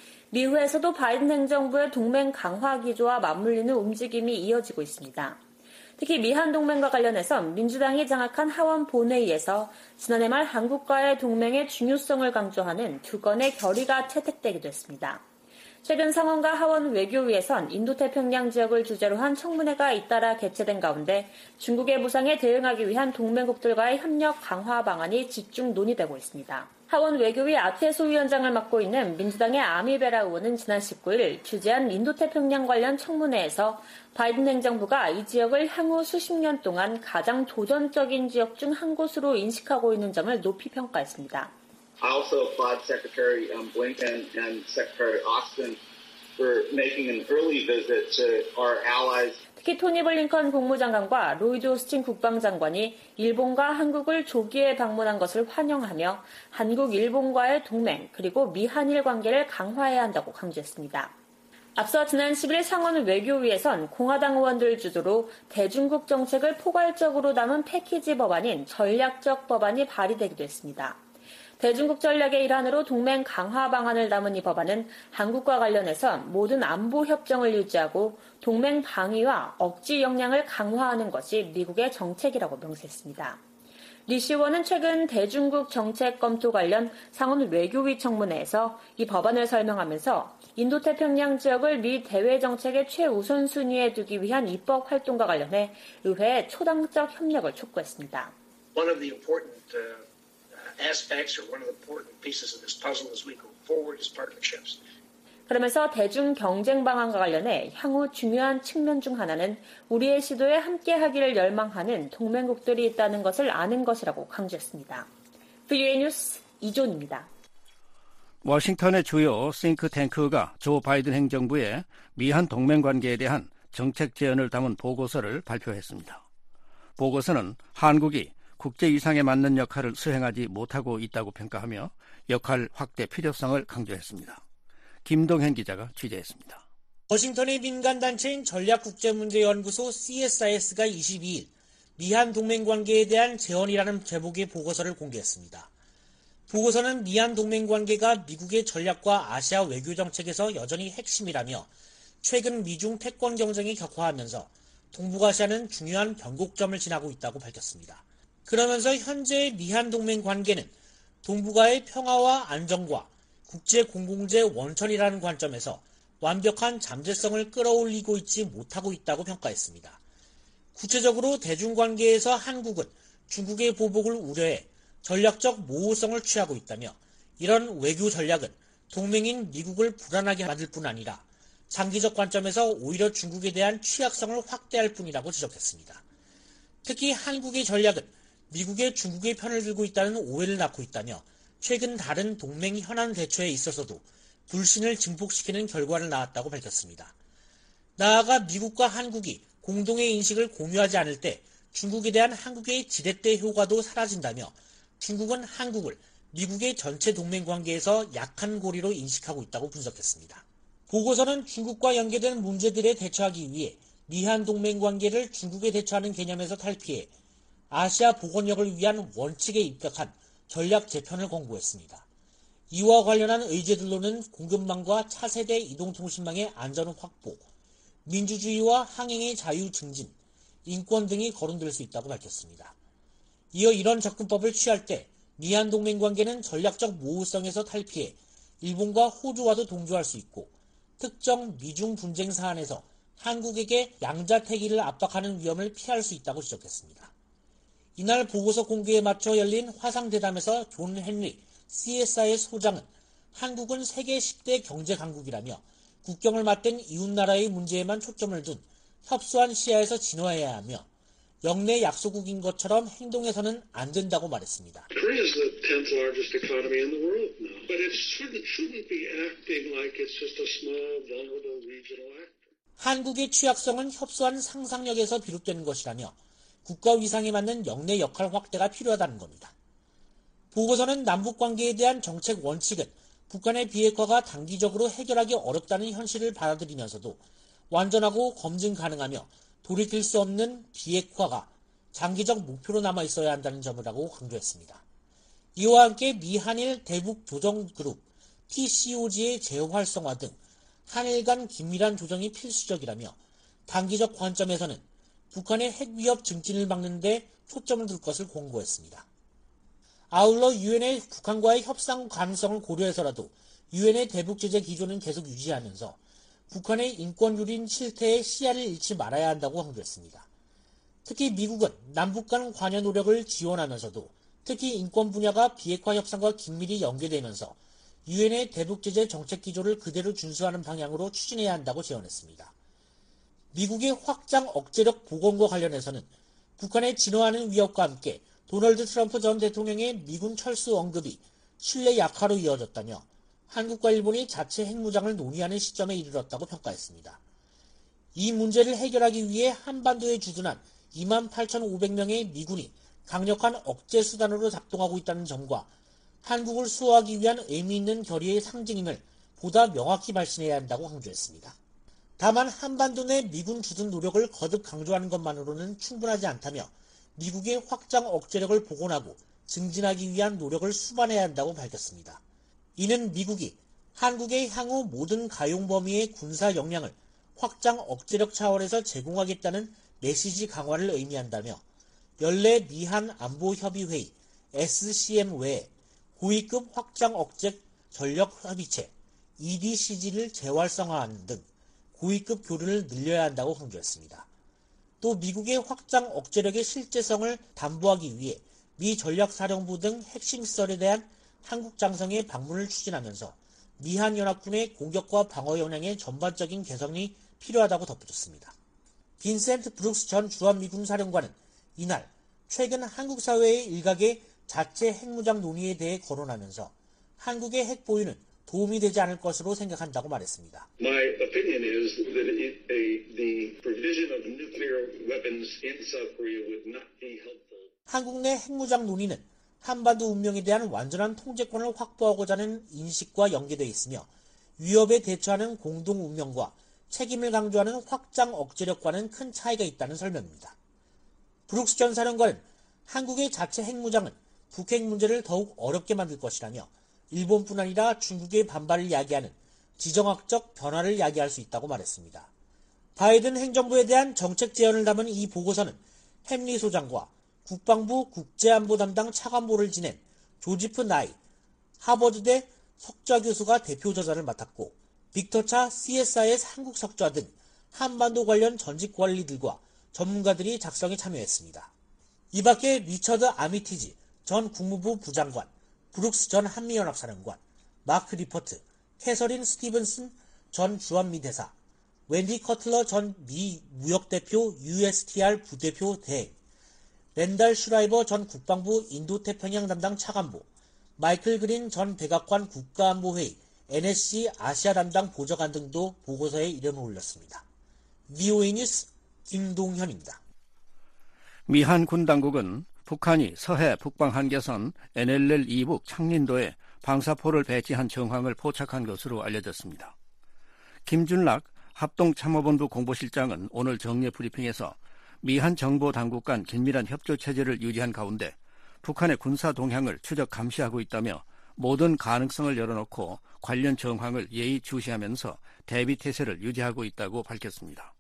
미국에서도 바이든 행정부의 동맹 강화 기조와 맞물리는 움직임이 이어지고 있습니다. 특히 미한 동맹과 관련해선 민주당이 장악한 하원 본회의에서 지난해 말 한국과의 동맹의 중요성을 강조하는 2건의 결의가 채택되기도 했습니다. 최근 상원과 하원 외교위에선 인도태평양 지역을 주제로 한 청문회가 잇따라 개최된 가운데 중국의 무상에 대응하기 위한 동맹국들과의 협력 강화 방안이 집중 논의되고 있습니다. 하원 외교위 아태소위원장을 맡고 있는 민주당의 아미베라 의원은 지난 19일 주재한 인도태평양 관련 청문회에서 바이든 행정부가 이 지역을 향후 수십 년 동안 가장 도전적인 지역 중 한 곳으로 인식하고 있는 점을 높이 평가했습니다. I also applaud Secretary Blinken and Secretary Austin for making an early visit to our allies. 특히 토니 블링컨 국무장관과 로이드 오스틴 국방장관이 일본과 한국을 조기에 방문한 것을 환영하며 한국, 일본과의 동맹 그리고 미한일 관계를 강화해야 한다고 강조했습니다. 앞서 지난 10일 상원 외교위에선 공화당 의원들 주도로 대중국 정책을 포괄적으로 담은 패키지 법안인 전략적 법안이 발의되기도 했습니다. 대중국 전략의 일환으로 동맹 강화 방안을 담은 이 법안은 한국과 관련해서 모든 안보 협정을 유지하고 동맹 방위와 억지 역량을 강화하는 것이 미국의 정책이라고 명시했습니다. 리 시 의원은 최근 대중국 정책 검토 관련 상원 외교위 청문회에서 이 법안을 설명하면서 인도태평양 지역을 미 대외 정책의 최우선 순위에 두기 위한 입법 활동과 관련해 의회에 초당적 협력을 촉구했습니다. One of the important aspects or one of the important pieces of this puzzle as we go forward is partnerships. 그러면서 대중 경쟁 방안과 관련해 향후 중요한 측면 중 하나는 우리의 시도에 함께하기를 열망하는 동맹국들이 있다는 것을 아는 것이라고 강조했습니다. VOA 뉴스 이존입니다. 워싱턴의 주요 싱크탱크가 조 바이든 행정부의 미한 동맹관계에 대한 정책 제안을 담은 보고서를 발표했습니다. 보고서는 한국이 국제 위상에 맞는 역할을 수행하지 못하고 있다고 평가하며 역할 확대 필요성을 강조했습니다. 김동현 기자가 취재했습니다. 워싱턴의 민간단체인 전략국제문제연구소 CSIS가 22일 미한 동맹관계에 대한 제언이라는 제목의 보고서를 공개했습니다. 보고서는 미한 동맹관계가 미국의 전략과 아시아 외교정책에서 여전히 핵심이라며 최근 미중 패권 경쟁이 격화하면서 동북아시아는 중요한 변곡점을 지나고 있다고 밝혔습니다. 그러면서 현재의 미한 동맹관계는 동북아의 평화와 안정과 국제 공공재 원천이라는 관점에서 완벽한 잠재성을 끌어올리고 있지 못하고 있다고 평가했습니다. 구체적으로 대중관계에서 한국은 중국의 보복을 우려해 전략적 모호성을 취하고 있다며 이런 외교 전략은 동맹인 미국을 불안하게 만들 뿐 아니라 장기적 관점에서 오히려 중국에 대한 취약성을 확대할 뿐이라고 지적했습니다. 특히 한국의 전략은 미국의 중국의 편을 들고 있다는 오해를 낳고 있다며 최근 다른 동맹 현안 대처에 있어서도 불신을 증폭시키는 결과를 낳았다고 밝혔습니다. 나아가 미국과 한국이 공동의 인식을 공유하지 않을 때 중국에 대한 한국의 지렛대 효과도 사라진다며 중국은 한국을 미국의 전체 동맹 관계에서 약한 고리로 인식하고 있다고 분석했습니다. 보고서는 중국과 연계된 문제들에 대처하기 위해 미한 동맹 관계를 중국에 대처하는 개념에서 탈피해 아시아 보건력을 위한 원칙에 입각한 전략 재편을 권고했습니다. 이와 관련한 의제들로는 공급망과 차세대 이동통신망의 안전 확보, 민주주의와 항행의 자유 증진, 인권 등이 거론될 수 있다고 밝혔습니다. 이어 이런 접근법을 취할 때 미한 동맹 관계는 전략적 모호성에서 탈피해 일본과 호주와도 동조할 수 있고 특정 미중 분쟁 사안에서 한국에게 양자택일을 압박하는 위험을 피할 수 있다고 지적했습니다. 이날 보고서 공개에 맞춰 열린 화상대담에서 존 헨리 CSI의 소장은 한국은 세계 10대 경제 강국이라며 국경을 맞댄 이웃나라의 문제에만 초점을 둔 협소한 시야에서 진화해야 하며 영내 약소국인 것처럼 행동해서는 안 된다고 말했습니다. Korea is the 10th largest economy in the world now, but it shouldn't be acting like it's just a small, vulnerable regional actor. 한국의 취약성은 협소한 상상력에서 비롯되는 것이라며 국가 위상에 맞는 영내 역할 확대가 필요하다는 겁니다. 보고서는 남북관계에 대한 정책 원칙은 북한의 비핵화가 단기적으로 해결하기 어렵다는 현실을 받아들이면서도 완전하고 검증 가능하며 돌이킬 수 없는 비핵화가 장기적 목표로 남아 있어야 한다는 점이라고 강조했습니다. 이와 함께 미한일 대북조정그룹 TCOG의 재활성화 등 한일 간 긴밀한 조정이 필수적이라며 단기적 관점에서는 북한의 핵위협 증진을 막는 데 초점을 둘 것을 권고했습니다. 아울러 유엔의 북한과의 협상 가능성을 고려해서라도 유엔의 대북제재 기조는 계속 유지하면서 북한의 인권유린 실태에 시야를 잃지 말아야 한다고 강조했습니다. 특히 미국은 남북 간 관여 노력을 지원하면서도 특히 인권 분야가 비핵화 협상과 긴밀히 연계되면서 유엔의 대북 제재 정책 기조를 그대로 준수하는 방향으로 추진해야 한다고 제언했습니다. 미국의 확장 억제력 복원과 관련해서는 북한의 진화하는 위협과 함께 도널드 트럼프 전 대통령의 미군 철수 언급이 신뢰 약화로 이어졌다며 한국과 일본이 자체 핵무장을 논의하는 시점에 이르렀다고 평가했습니다. 이 문제를 해결하기 위해 한반도에 주둔한 28,500명의 미군이 강력한 억제 수단으로 작동하고 있다는 점과 한국을 수호하기 위한 의미 있는 결의의 상징임을 보다 명확히 발신해야 한다고 강조했습니다. 다만 한반도 내 미군 주둔 노력을 거듭 강조하는 것만으로는 충분하지 않다며 미국의 확장 억제력을 복원하고 증진하기 위한 노력을 수반해야 한다고 밝혔습니다. 이는 미국이 한국의 향후 모든 가용 범위의 군사 역량을 확장 억제력 차원에서 제공하겠다는 메시지 강화를 의미한다며 연례 미한 안보협의회의 SCM 외에 고위급 확장 억제 전력 협의체 EDCG를 재활성화하는 등 고위급 교류를 늘려야 한다고 강조했습니다. 또 미국의 확장 억제력의 실제성을 담보하기 위해 미 전략사령부 등 핵심 시설에 대한 한국 장성의 방문을 추진하면서 미한연합군의 공격과 방어 역량의 전반적인 개선이 필요하다고 덧붙였습니다. 빈센트 브룩스 전 주한미군 사령관은 이날 최근 한국 사회의 일각의 자체 핵무장 논의에 대해 거론하면서 한국의 핵 보유는 도움이 되지 않을 것으로 생각한다고 말했습니다. My opinion is that the provision of nuclear weapons in South Korea would not be helpful. 한국 내 핵무장 논의는 한반도 운명에 대한 완전한 통제권을 확보하고자 하는 인식과 연계되어 있으며 위협에 대처하는 공동 운명과 책임을 강조하는 확장 억제력과는 큰 차이가 있다는 설명입니다. 브룩스 전 사령관은 한국의 자체 핵무장은 북핵 문제를 더욱 어렵게 만들 것이라며 일본뿐 아니라 중국의 반발을 야기하는 지정학적 변화를 야기할 수 있다고 말했습니다. 바이든 행정부에 대한 정책 제언을 담은 이 보고서는 햄리 소장과 국방부 국제안보 담당 차관보를 지낸 조지프 나이 하버드대 석좌 교수가 대표 저자를 맡았고 빅터차 CSIS 한국 석좌 등 한반도 관련 전직 관리들과 전문가들이 작성에 참여했습니다. 이 밖에 리처드 아미티지 전 국무부 부장관, 브룩스 전 한미연합사령관, 마크 리퍼트, 캐서린 스티븐슨 전 주한미 대사, 웬디 커틀러 전 미 무역대표 USTR 부대표 대행, 랜달 슈라이버 전 국방부 인도태평양 담당 차관보, 마이클 그린 전 백악관 국가안보회의 NSC 아시아 담당 보좌관 등도 보고서에 이름을 올렸습니다. VOA 뉴스 김동현입니다. 미한 군 당국은 북한이 서해 북방 한계선 NLL 이북 창린도에 방사포를 배치한 정황을 포착한 것으로 알려졌습니다. 김준락 합동참모본부 공보실장은 오늘 정례 브리핑에서 미한 정보 당국 간 긴밀한 협조 체제를 유지한 가운데 북한의 군사 동향을 추적 감시하고 있다며 모든 가능성을 열어놓고 관련 정황을 예의주시하면서 대비 태세를 유지하고 있다고 밝혔습니다.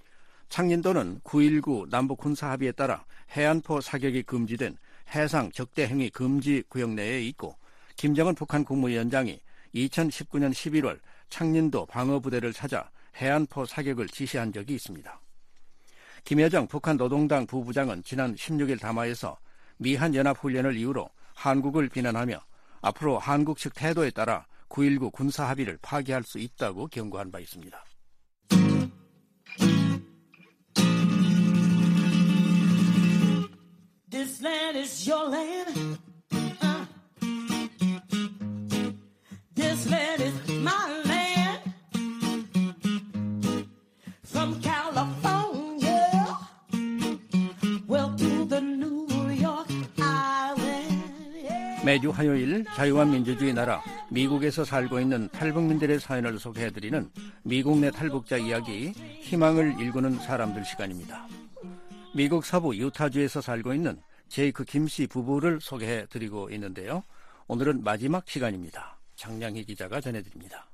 창린도는 9.19 남북군사합의에 따라 해안포 사격이 금지된 해상 적대행위 금지 구역 내에 있고 김정은 북한 국무위원장이 2019년 11월 창린도 방어부대를 찾아 해안포 사격을 지시한 적이 있습니다. 김여정 북한 노동당 부부장은 지난 16일 담화에서 미한 연합훈련을 이유로 한국을 비난하며 앞으로 한국 측 태도에 따라 9.19 군사합의를 파기할 수 있다고 경고한 바 있습니다. This land is your land. This land is my land. From California, well to the New York Island. 매주 화요일 자유와 민주주의 나라 미국에서 살고 있는 탈북민들의 사연을 소개해드리는 미국 내 탈북자 이야기, 희망을 일구는 사람들 시간입니다. 미국 서부 유타주에서 살고 있는 제이크 김씨 부부를 소개해드리고 있는데요. 오늘은 마지막 시간입니다. 장량희 기자가 전해드립니다.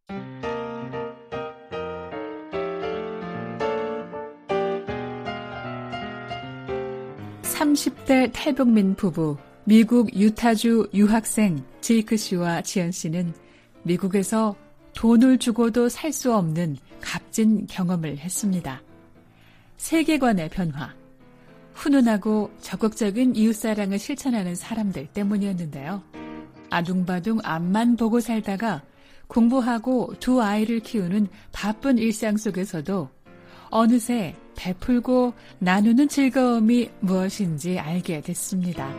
30대 탈북민 부부, 미국 유타주 유학생 제이크 씨와 지연 씨는 미국에서 돈을 주고도 살 수 없는 값진 경험을 했습니다. 세계관의 변화, 훈훈하고 적극적인 이웃사랑을 실천하는 사람들 때문이었는데요. 아둥바둥 앞만 보고 살다가 공부하고 두 아이를 키우는 바쁜 일상 속에서도 어느새 베풀고 나누는 즐거움이 무엇인지 알게 됐습니다.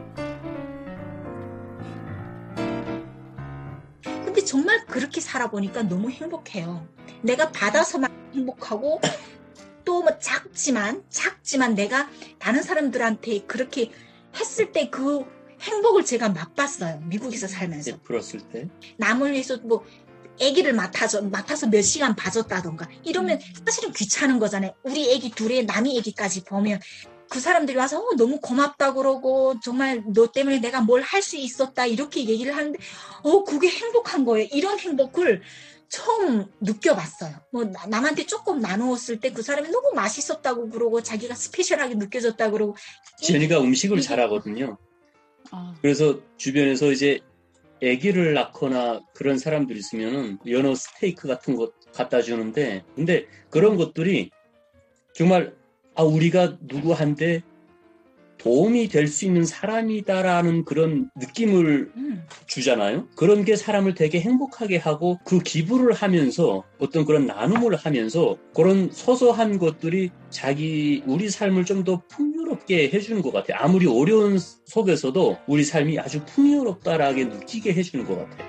근데 정말 그렇게 살아보니까 너무 행복해요. 내가 받아서만 행복하고 또 뭐 작지만 내가 다른 사람들한테 그렇게 했을 때 그 행복을 제가 맛봤어요. 미국에서 살면서. 베풀었을 때? 남을 위해서 뭐 아기를 맡아서 몇 시간 봐줬다던가 이러면 사실은 귀찮은 거잖아요. 우리 아기 둘에 남의 아기까지 보면 그 사람들이 와서 너무 고맙다 그러고 정말 너 때문에 내가 뭘 할 수 있었다 이렇게 얘기를 하는데 그게 행복한 거예요. 이런 행복을 처음 느껴봤어요. 뭐 남한테 조금 나누었을 때 그 사람이 너무 맛있었다고 그러고 자기가 스페셜하게 느껴졌다고 그러고 지연이가 음식을 잘하거든요. 그래서 주변에서 이제 아기를 낳거나 그런 사람들이 있으면은 연어 스테이크 같은 거 갖다 주는데 근데 그런 것들이 정말 우리가 누구한테 도움이 될 수 있는 사람이다라는 그런 느낌을 주잖아요. 그런 게 사람을 되게 행복하게 하고 그 기부를 하면서 어떤 그런 나눔을 하면서 그런 소소한 것들이 우리 삶을 좀 더 풍요롭게 해주는 것 같아요. 아무리 어려운 속에서도 우리 삶이 아주 풍요롭다라게 느끼게 해주는 것 같아요.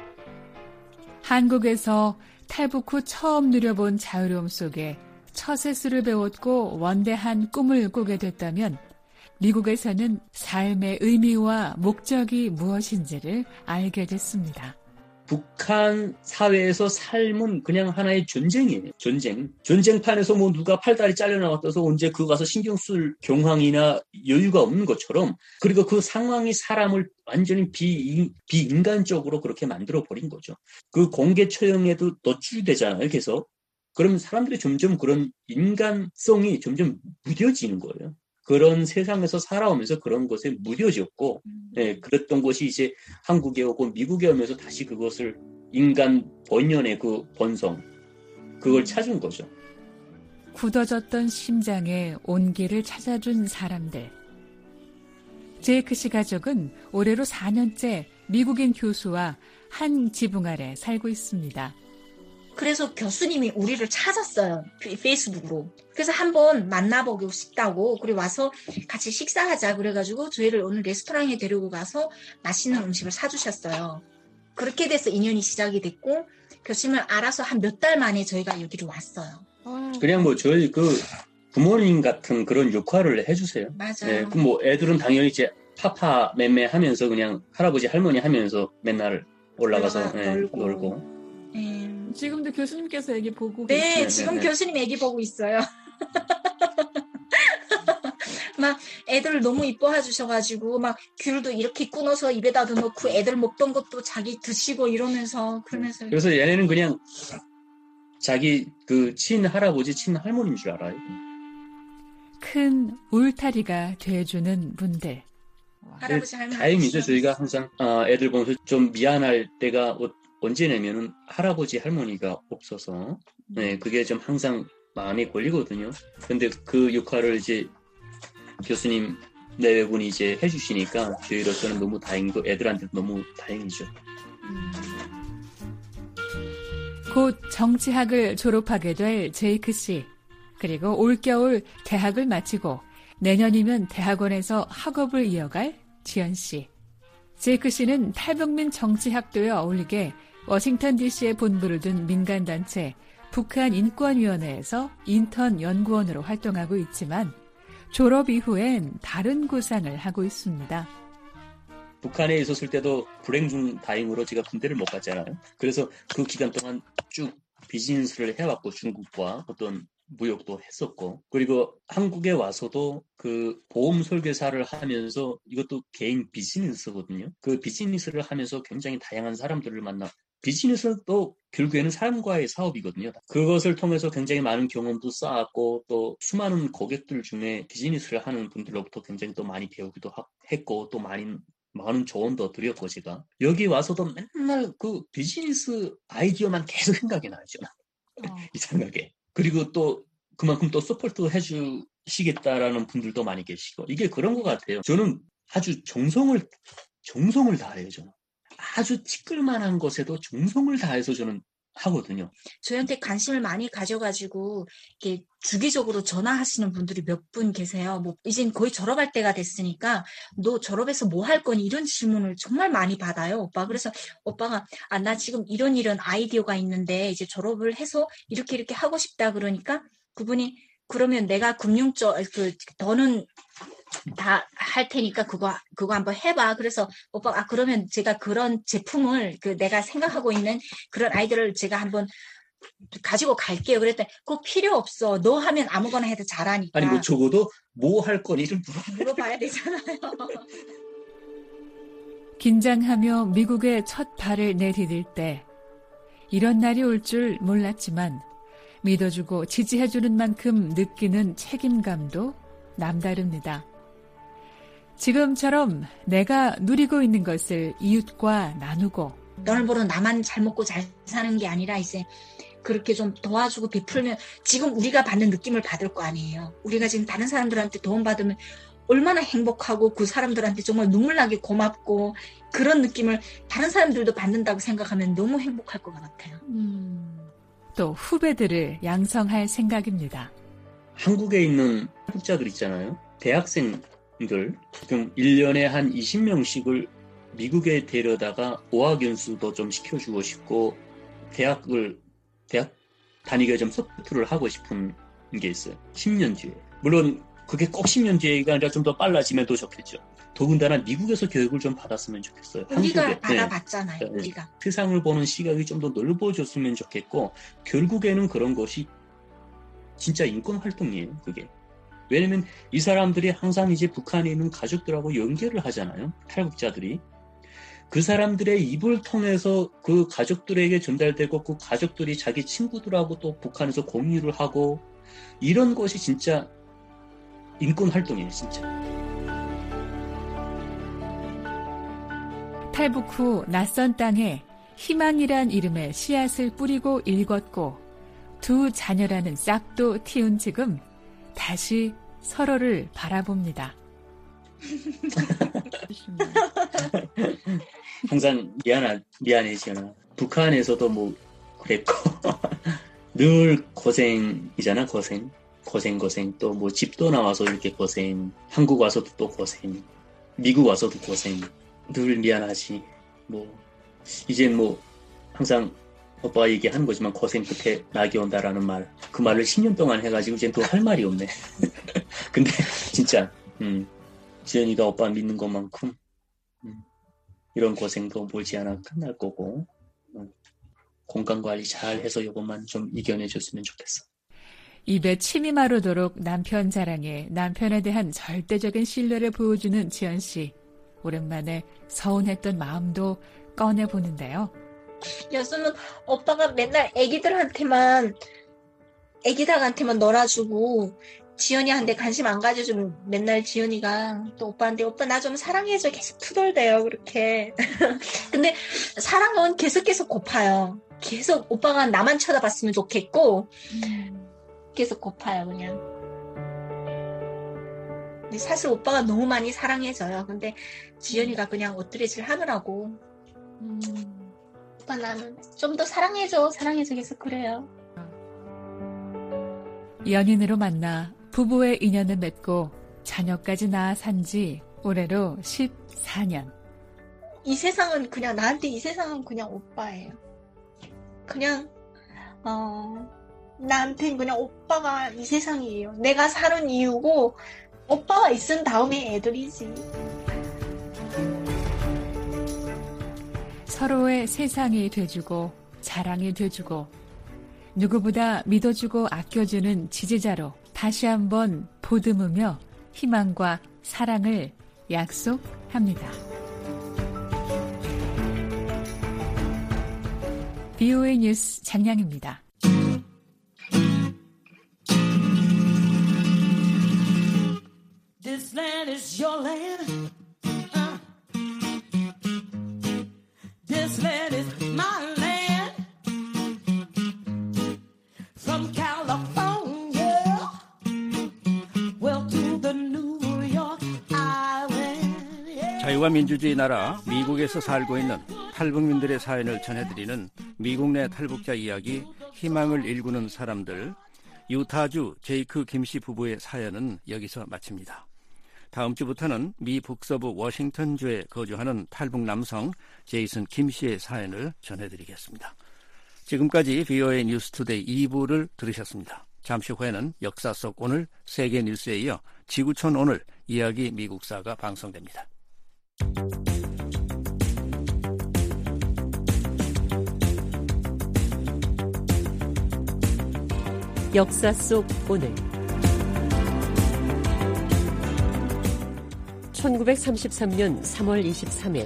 한국에서 탈북 후 처음 누려본 자유로움 속에 처세술을 배웠고 원대한 꿈을 꾸게 됐다면 미국에서는 삶의 의미와 목적이 무엇인지를 알게 됐습니다. 북한 사회에서 삶은 그냥 하나의 전쟁이에요. 전쟁판에서 뭐 누가 팔다리 잘려나갔다서 언제 그거 가서 신경 쓸 경황이나 여유가 없는 것처럼 그리고 그 상황이 사람을 완전히 비인간적으로 그렇게 만들어버린 거죠. 그 공개 처형에도 노출되잖아요. 계속. 그러면 사람들이 점점 그런 인간성이 점점 무뎌지는 거예요. 그런 세상에서 살아오면서 그런 것에 무뎌졌고, 그랬던 것이 이제 한국에 오고 미국에 오면서 다시 그것을 인간 본연의 그 본성, 그걸 찾은 거죠. 굳어졌던 심장에 온기를 찾아준 사람들. 제이크 씨 가족은 올해로 4년째 미국인 교수와 한 지붕 아래 살고 있습니다. 그래서 교수님이 우리를 찾았어요. 페이스북으로. 그래서 한번 만나보고 싶다고 그리고 와서 같이 식사하자 그래가지고 저희를 오늘 레스토랑에 데리고 가서 맛있는 음식을 사주셨어요. 그렇게 돼서 인연이 시작이 됐고 교수님을 알아서 한 몇 달 만에 저희가 여기로 왔어요. 그냥 뭐 저희 그 부모님 같은 그런 역할을 해주세요. 맞아요. 그럼 뭐 애들은 당연히 이제 파파 맴매 하면서 그냥 할아버지 할머니 하면서 맨날 올라가서 놀고. 지금도 교수님께서 애기 보고 계세요? 네, 지금 교수님 애기 보고 있어요. 막 애들 너무 이뻐해 주셔가지고 막 귤도 이렇게 끊어서 입에다 넣고 애들 먹던 것도 자기 드시고 이러면서 그러면서. 그래서 얘네는 그냥 자기 그 친할아버지 친할머니인 줄 알아요. 큰 울타리가 돼주는 분들. 할아버지 할머니. 다행이죠. 저희가 항상 애들 보면서 좀 미안할 때가 언제냐면은 할아버지 할머니가 없어서 그게 좀 항상 마음에 걸리거든요. 근데 그 역할을 이제 교수님 내외분이 이제 해주시니까 저희로서는 너무 다행이고 애들한테 너무 다행이죠. 곧 정치학을 졸업하게 될 제이크 씨. 그리고 올겨울 대학을 마치고 내년이면 대학원에서 학업을 이어갈 지연 씨. 제이크 씨는 탈북민 정치학도에 어울리게 워싱턴 DC에 본부를 둔 민간단체 북한인권위원회에서 인턴 연구원으로 활동하고 있지만 졸업 이후엔 다른 구상을 하고 있습니다. 북한에 있었을 때도 불행 중 다행으로 제가 군대를 못 갔잖아요. 그래서 그 기간 동안 쭉 비즈니스를 해왔고 중국과 어떤 무역도 했었고 그리고 한국에 와서도 그 보험 설계사를 하면서 이것도 개인 비즈니스거든요. 그 비즈니스를 하면서 굉장히 다양한 사람들을 만나 비즈니스는 또 결국에는 사람과의 사업이거든요. 그것을 통해서 굉장히 많은 경험도 쌓았고 또 수많은 고객들 중에 비즈니스를 하는 분들로부터 굉장히 또 많이 배우기도 했고 또 많은 조언도 드렸고 제가 여기 와서도 맨날 그 비즈니스 아이디어만 계속 생각이 나죠. 이상하게. 그리고 또 그만큼 또 서포트 하시겠다라는 분들도 많이 계시고 이게 그런 것 같아요. 저는 아주 정성을 다해요. 저는 아주 티끌만한 것에도 정성을 다해서 저는 하거든요. 저희한테 관심을 많이 가져가지고 이렇게 주기적으로 전화하시는 분들이 몇 분 계세요. 뭐 이젠 거의 졸업할 때가 됐으니까 너 졸업해서 뭐 할 거니 이런 질문을 정말 많이 받아요, 오빠. 그래서 오빠가 나 지금 이런 아이디어가 있는데 이제 졸업을 해서 이렇게 하고 싶다 그러니까 그분이 그러면 내가 금융 쪽 더는 다 할 테니까 그거 한번 해봐. 그래서 오빠 그러면 제가 그런 제품을 내가 생각하고 있는 그런 아이디어를 제가 한번 가지고 갈게요. 그랬더니 그거 필요 없어. 너 하면 아무거나 해도 잘하니까. 아니 뭐 적어도 뭐 할 거니를 물어봐야 되잖아요. 긴장하며 미국에 첫 발을 내디딜 때 이런 날이 올 줄 몰랐지만 믿어주고 지지해주는 만큼 느끼는 책임감도 남다릅니다. 지금처럼 내가 누리고 있는 것을 이웃과 나누고 너를 보러 나만 잘 먹고 잘 사는 게 아니라 이제 그렇게 좀 도와주고 베풀면 지금 우리가 받는 느낌을 받을 거 아니에요. 우리가 지금 다른 사람들한테 도움받으면 얼마나 행복하고 그 사람들한테 정말 눈물나게 고맙고 그런 느낌을 다른 사람들도 받는다고 생각하면 너무 행복할 것 같아요. 또 후배들을 양성할 생각입니다. 한국에 있는 학자들 있잖아요. 대학생들 지금 1년에 한 20명씩을 미국에 데려다가 어학연수도 좀 시켜주고 싶고 대학 다니게 좀 서포트를 하고 싶은 게 있어요. 10년 뒤에. 물론 그게 꼭 10년 뒤가 아니라 좀 더 빨라지면 더 좋겠죠. 더군다나 미국에서 교육을 좀 받았으면 좋겠어요. 우리가 한국에. 받아봤잖아요. 네. 우리가. 세상을 보는 시각이 좀 더 넓어졌으면 좋겠고 결국에는 그런 것이 진짜 인권 활동이에요. 그게. 왜냐면 이 사람들이 항상 이제 북한에 있는 가족들하고 연결을 하잖아요. 탈북자들이. 그 사람들의 입을 통해서 그 가족들에게 전달되고 그 가족들이 자기 친구들하고 또 북한에서 공유를 하고 이런 것이 진짜 인권 활동이에요. 진짜. 탈북 후 낯선 땅에 희망이란 이름의 씨앗을 뿌리고 일궜고 두 자녀라는 싹도 틔운 지금 다시 서로를 바라봅니다. 항상 미안해 지연아. 북한에서도 뭐 그랬고 늘 고생이잖아. 고생 또 뭐 집도 나와서 이렇게 고생, 한국 와서도 또 고생, 미국 와서도 고생. 늘 미안하지. 뭐 이제 뭐 항상 오빠가 얘기하는 거지만 고생 끝에 낙이 온다라는 말, 그 말을 10년 동안 해가지고 이제 또 할 말이 없네. 근데 진짜 지연이가 오빠 믿는 것만큼 이런 고생도 머지않아 끝날 거고 건강관리 잘 해서 이것만 좀 이겨내줬으면 좋겠어. 입에 침이 마르도록 남편 자랑에 남편에 대한 절대적인 신뢰를 보여주는 지연 씨. 오랜만에 서운했던 마음도 꺼내보는데요. 여수는 오빠가 맨날 애기들한테만 놀아주고 지연이한테 관심 안 가져주면 맨날 지연이가 또 오빠한테 오빠 나 좀 사랑해줘 계속 투덜대요. 그렇게. 근데 사랑은 계속 고파요. 계속 오빠가 나만 쳐다봤으면 좋겠고 계속 고파요 그냥. 근데 사실 오빠가 너무 많이 사랑해줘요. 근데 지연이가 그냥 엎드리질 하느라고 오빠 나는 좀 더 사랑해줘 계속 그래요. 연인으로 만나 부부의 인연을 맺고 자녀까지 낳아 산지 올해로 14년. 이 세상은 그냥 나한테 이 세상은 그냥 오빠예요. 그냥 나한텐 그냥 오빠가 이 세상이에요. 내가 사는 이유고 오빠가 있은 다음에 애들이지. 서로의 세상이 돼주고 자랑이 돼주고 누구보다 믿어주고 아껴주는 지지자로 다시 한번 보듬으며 희망과 사랑을 약속합니다. BOA 뉴스 장량입니다. This land is your land. This land is my land. From California 자유와 민주주의 나라 미국에서 살고 있는 탈북민들의 사연을 전해드리는 미국 내 탈북자 이야기 희망을 일구는 사람들, 유타주 제이크 김씨 부부의 사연은 여기서 마칩니다. 다음 주부터는 미 북서부 워싱턴주에 거주하는 탈북 남성 제이슨 김씨의 사연을 전해드리겠습니다. 지금까지 VOA 뉴스투데이 2부를 들으셨습니다. 잠시 후에는 역사 속 오늘 세계 뉴스에 이어 지구촌 오늘 이야기 미국사가 방송됩니다. 역사 속 오늘 1933년 3월 23일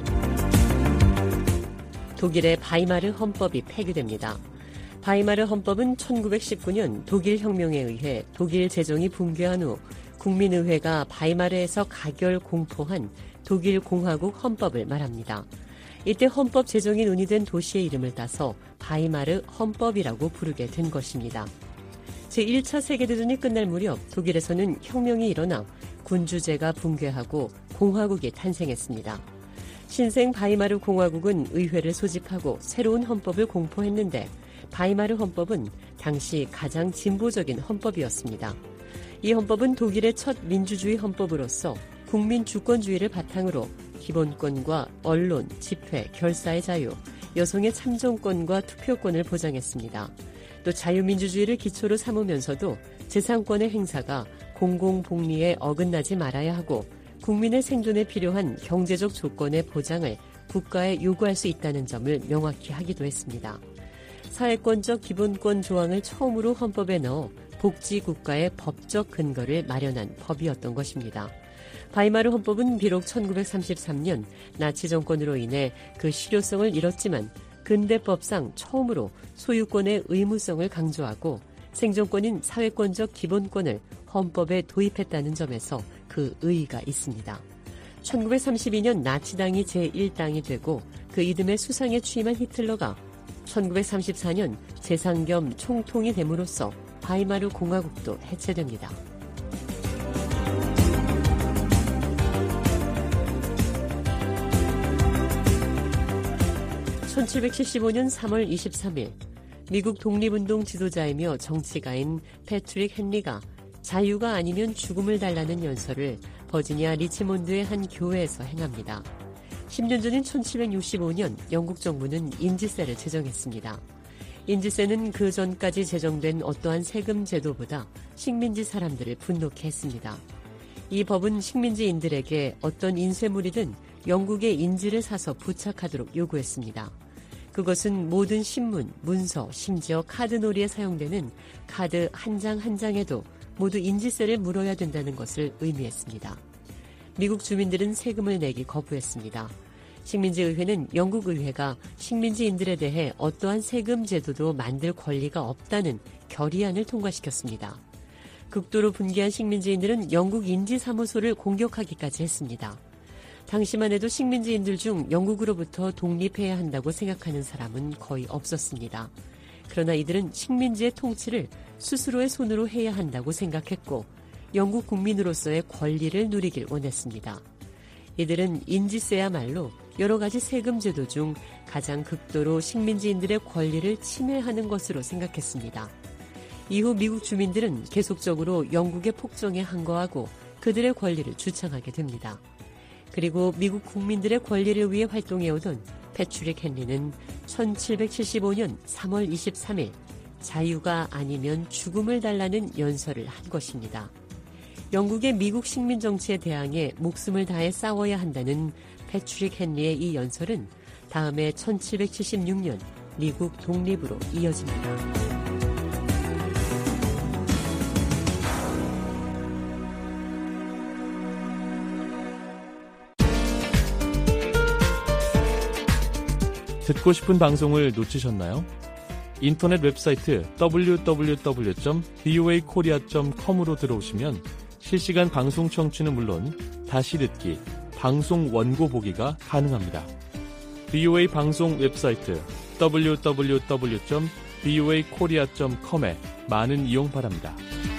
독일의 바이마르 헌법이 폐기됩니다. 바이마르 헌법은 1919년 독일 혁명에 의해 독일 제정이 붕괴한 후 국민의회가 바이마르에서 가결 공포한 독일 공화국 헌법을 말합니다. 이때 헌법 제정이 논의된 도시의 이름을 따서 바이마르 헌법이라고 부르게 된 것입니다. 제1차 세계대전이 끝날 무렵 독일에서는 혁명이 일어나 군주제가 붕괴하고 공화국이 탄생했습니다. 신생 바이마르 공화국은 의회를 소집하고 새로운 헌법을 공포했는데 바이마르 헌법은 당시 가장 진보적인 헌법이었습니다. 이 헌법은 독일의 첫 민주주의 헌법으로서 국민 주권주의를 바탕으로 기본권과 언론, 집회, 결사의 자유, 여성의 참정권과 투표권을 보장했습니다. 또 자유민주주의를 기초로 삼으면서도 재산권의 행사가 공공복리에 어긋나지 말아야 하고 국민의 생존에 필요한 경제적 조건의 보장을 국가에 요구할 수 있다는 점을 명확히 하기도 했습니다. 사회권적 기본권 조항을 처음으로 헌법에 넣어 복지국가의 법적 근거를 마련한 법이었던 것입니다. 바이마르 헌법은 비록 1933년 나치 정권으로 인해 그 실효성을 잃었지만 근대법상 처음으로 소유권의 의무성을 강조하고 생존권인 사회권적 기본권을 헌법에 도입했다는 점에서 그 의의가 있습니다. 1932년 나치당이 제1당이 되고 그 이듬해 수상에 취임한 히틀러가 1934년 재상 겸 총통이 됨으로써 바이마르 공화국도 해체됩니다. (1775년 3월 23일) 미국 독립운동 지도자이며 정치가인 패트릭 헨리가 자유가 아니면 죽음을 달라는 연설을 버지니아 리치몬드의 한 교회에서 행합니다. 10년 전인 1765년 영국 정부는 인지세를 제정했습니다. 인지세는 그 전까지 제정된 어떠한 세금 제도보다 식민지 사람들을 분노케 했습니다. 이 법은 식민지인들에게 어떤 인쇄물이든 영국의 인지를 사서 부착하도록 요구했습니다. 그것은 모든 신문, 문서, 심지어 카드놀이에 사용되는 카드 한 장 한 장에도 모두 인지세를 물어야 된다는 것을 의미했습니다. 미국 주민들은 세금을 내기 거부했습니다. 식민지의회는 영국 의회가 식민지인들에 대해 어떠한 세금 제도도 만들 권리가 없다는 결의안을 통과시켰습니다. 극도로 분개한 식민지인들은 영국 인지사무소를 공격하기까지 했습니다. 당시만 해도 식민지인들 중 영국으로부터 독립해야 한다고 생각하는 사람은 거의 없었습니다. 그러나 이들은 식민지의 통치를 스스로의 손으로 해야 한다고 생각했고 영국 국민으로서의 권리를 누리길 원했습니다. 이들은 인지세야말로 여러 가지 세금 제도 중 가장 극도로 식민지인들의 권리를 침해하는 것으로 생각했습니다. 이후 미국 주민들은 계속적으로 영국의 폭정에 항거하고 그들의 권리를 주창하게 됩니다. 그리고 미국 국민들의 권리를 위해 활동해오던 패트릭 헨리는 1775년 3월 23일 자유가 아니면 죽음을 달라는 연설을 한 것입니다. 영국의 미국 식민 정치에 대항해 목숨을 다해 싸워야 한다는 패트릭 헨리의 이 연설은 다음해 1776년 미국 독립으로 이어집니다. 듣고 싶은 방송을 놓치셨나요? 인터넷 웹사이트 www.voakorea.com으로 들어오시면 실시간 방송 청취는 물론 다시 듣기, 방송 원고 보기가 가능합니다. VOA 방송 웹사이트 www.voakorea.com에 많은 이용 바랍니다.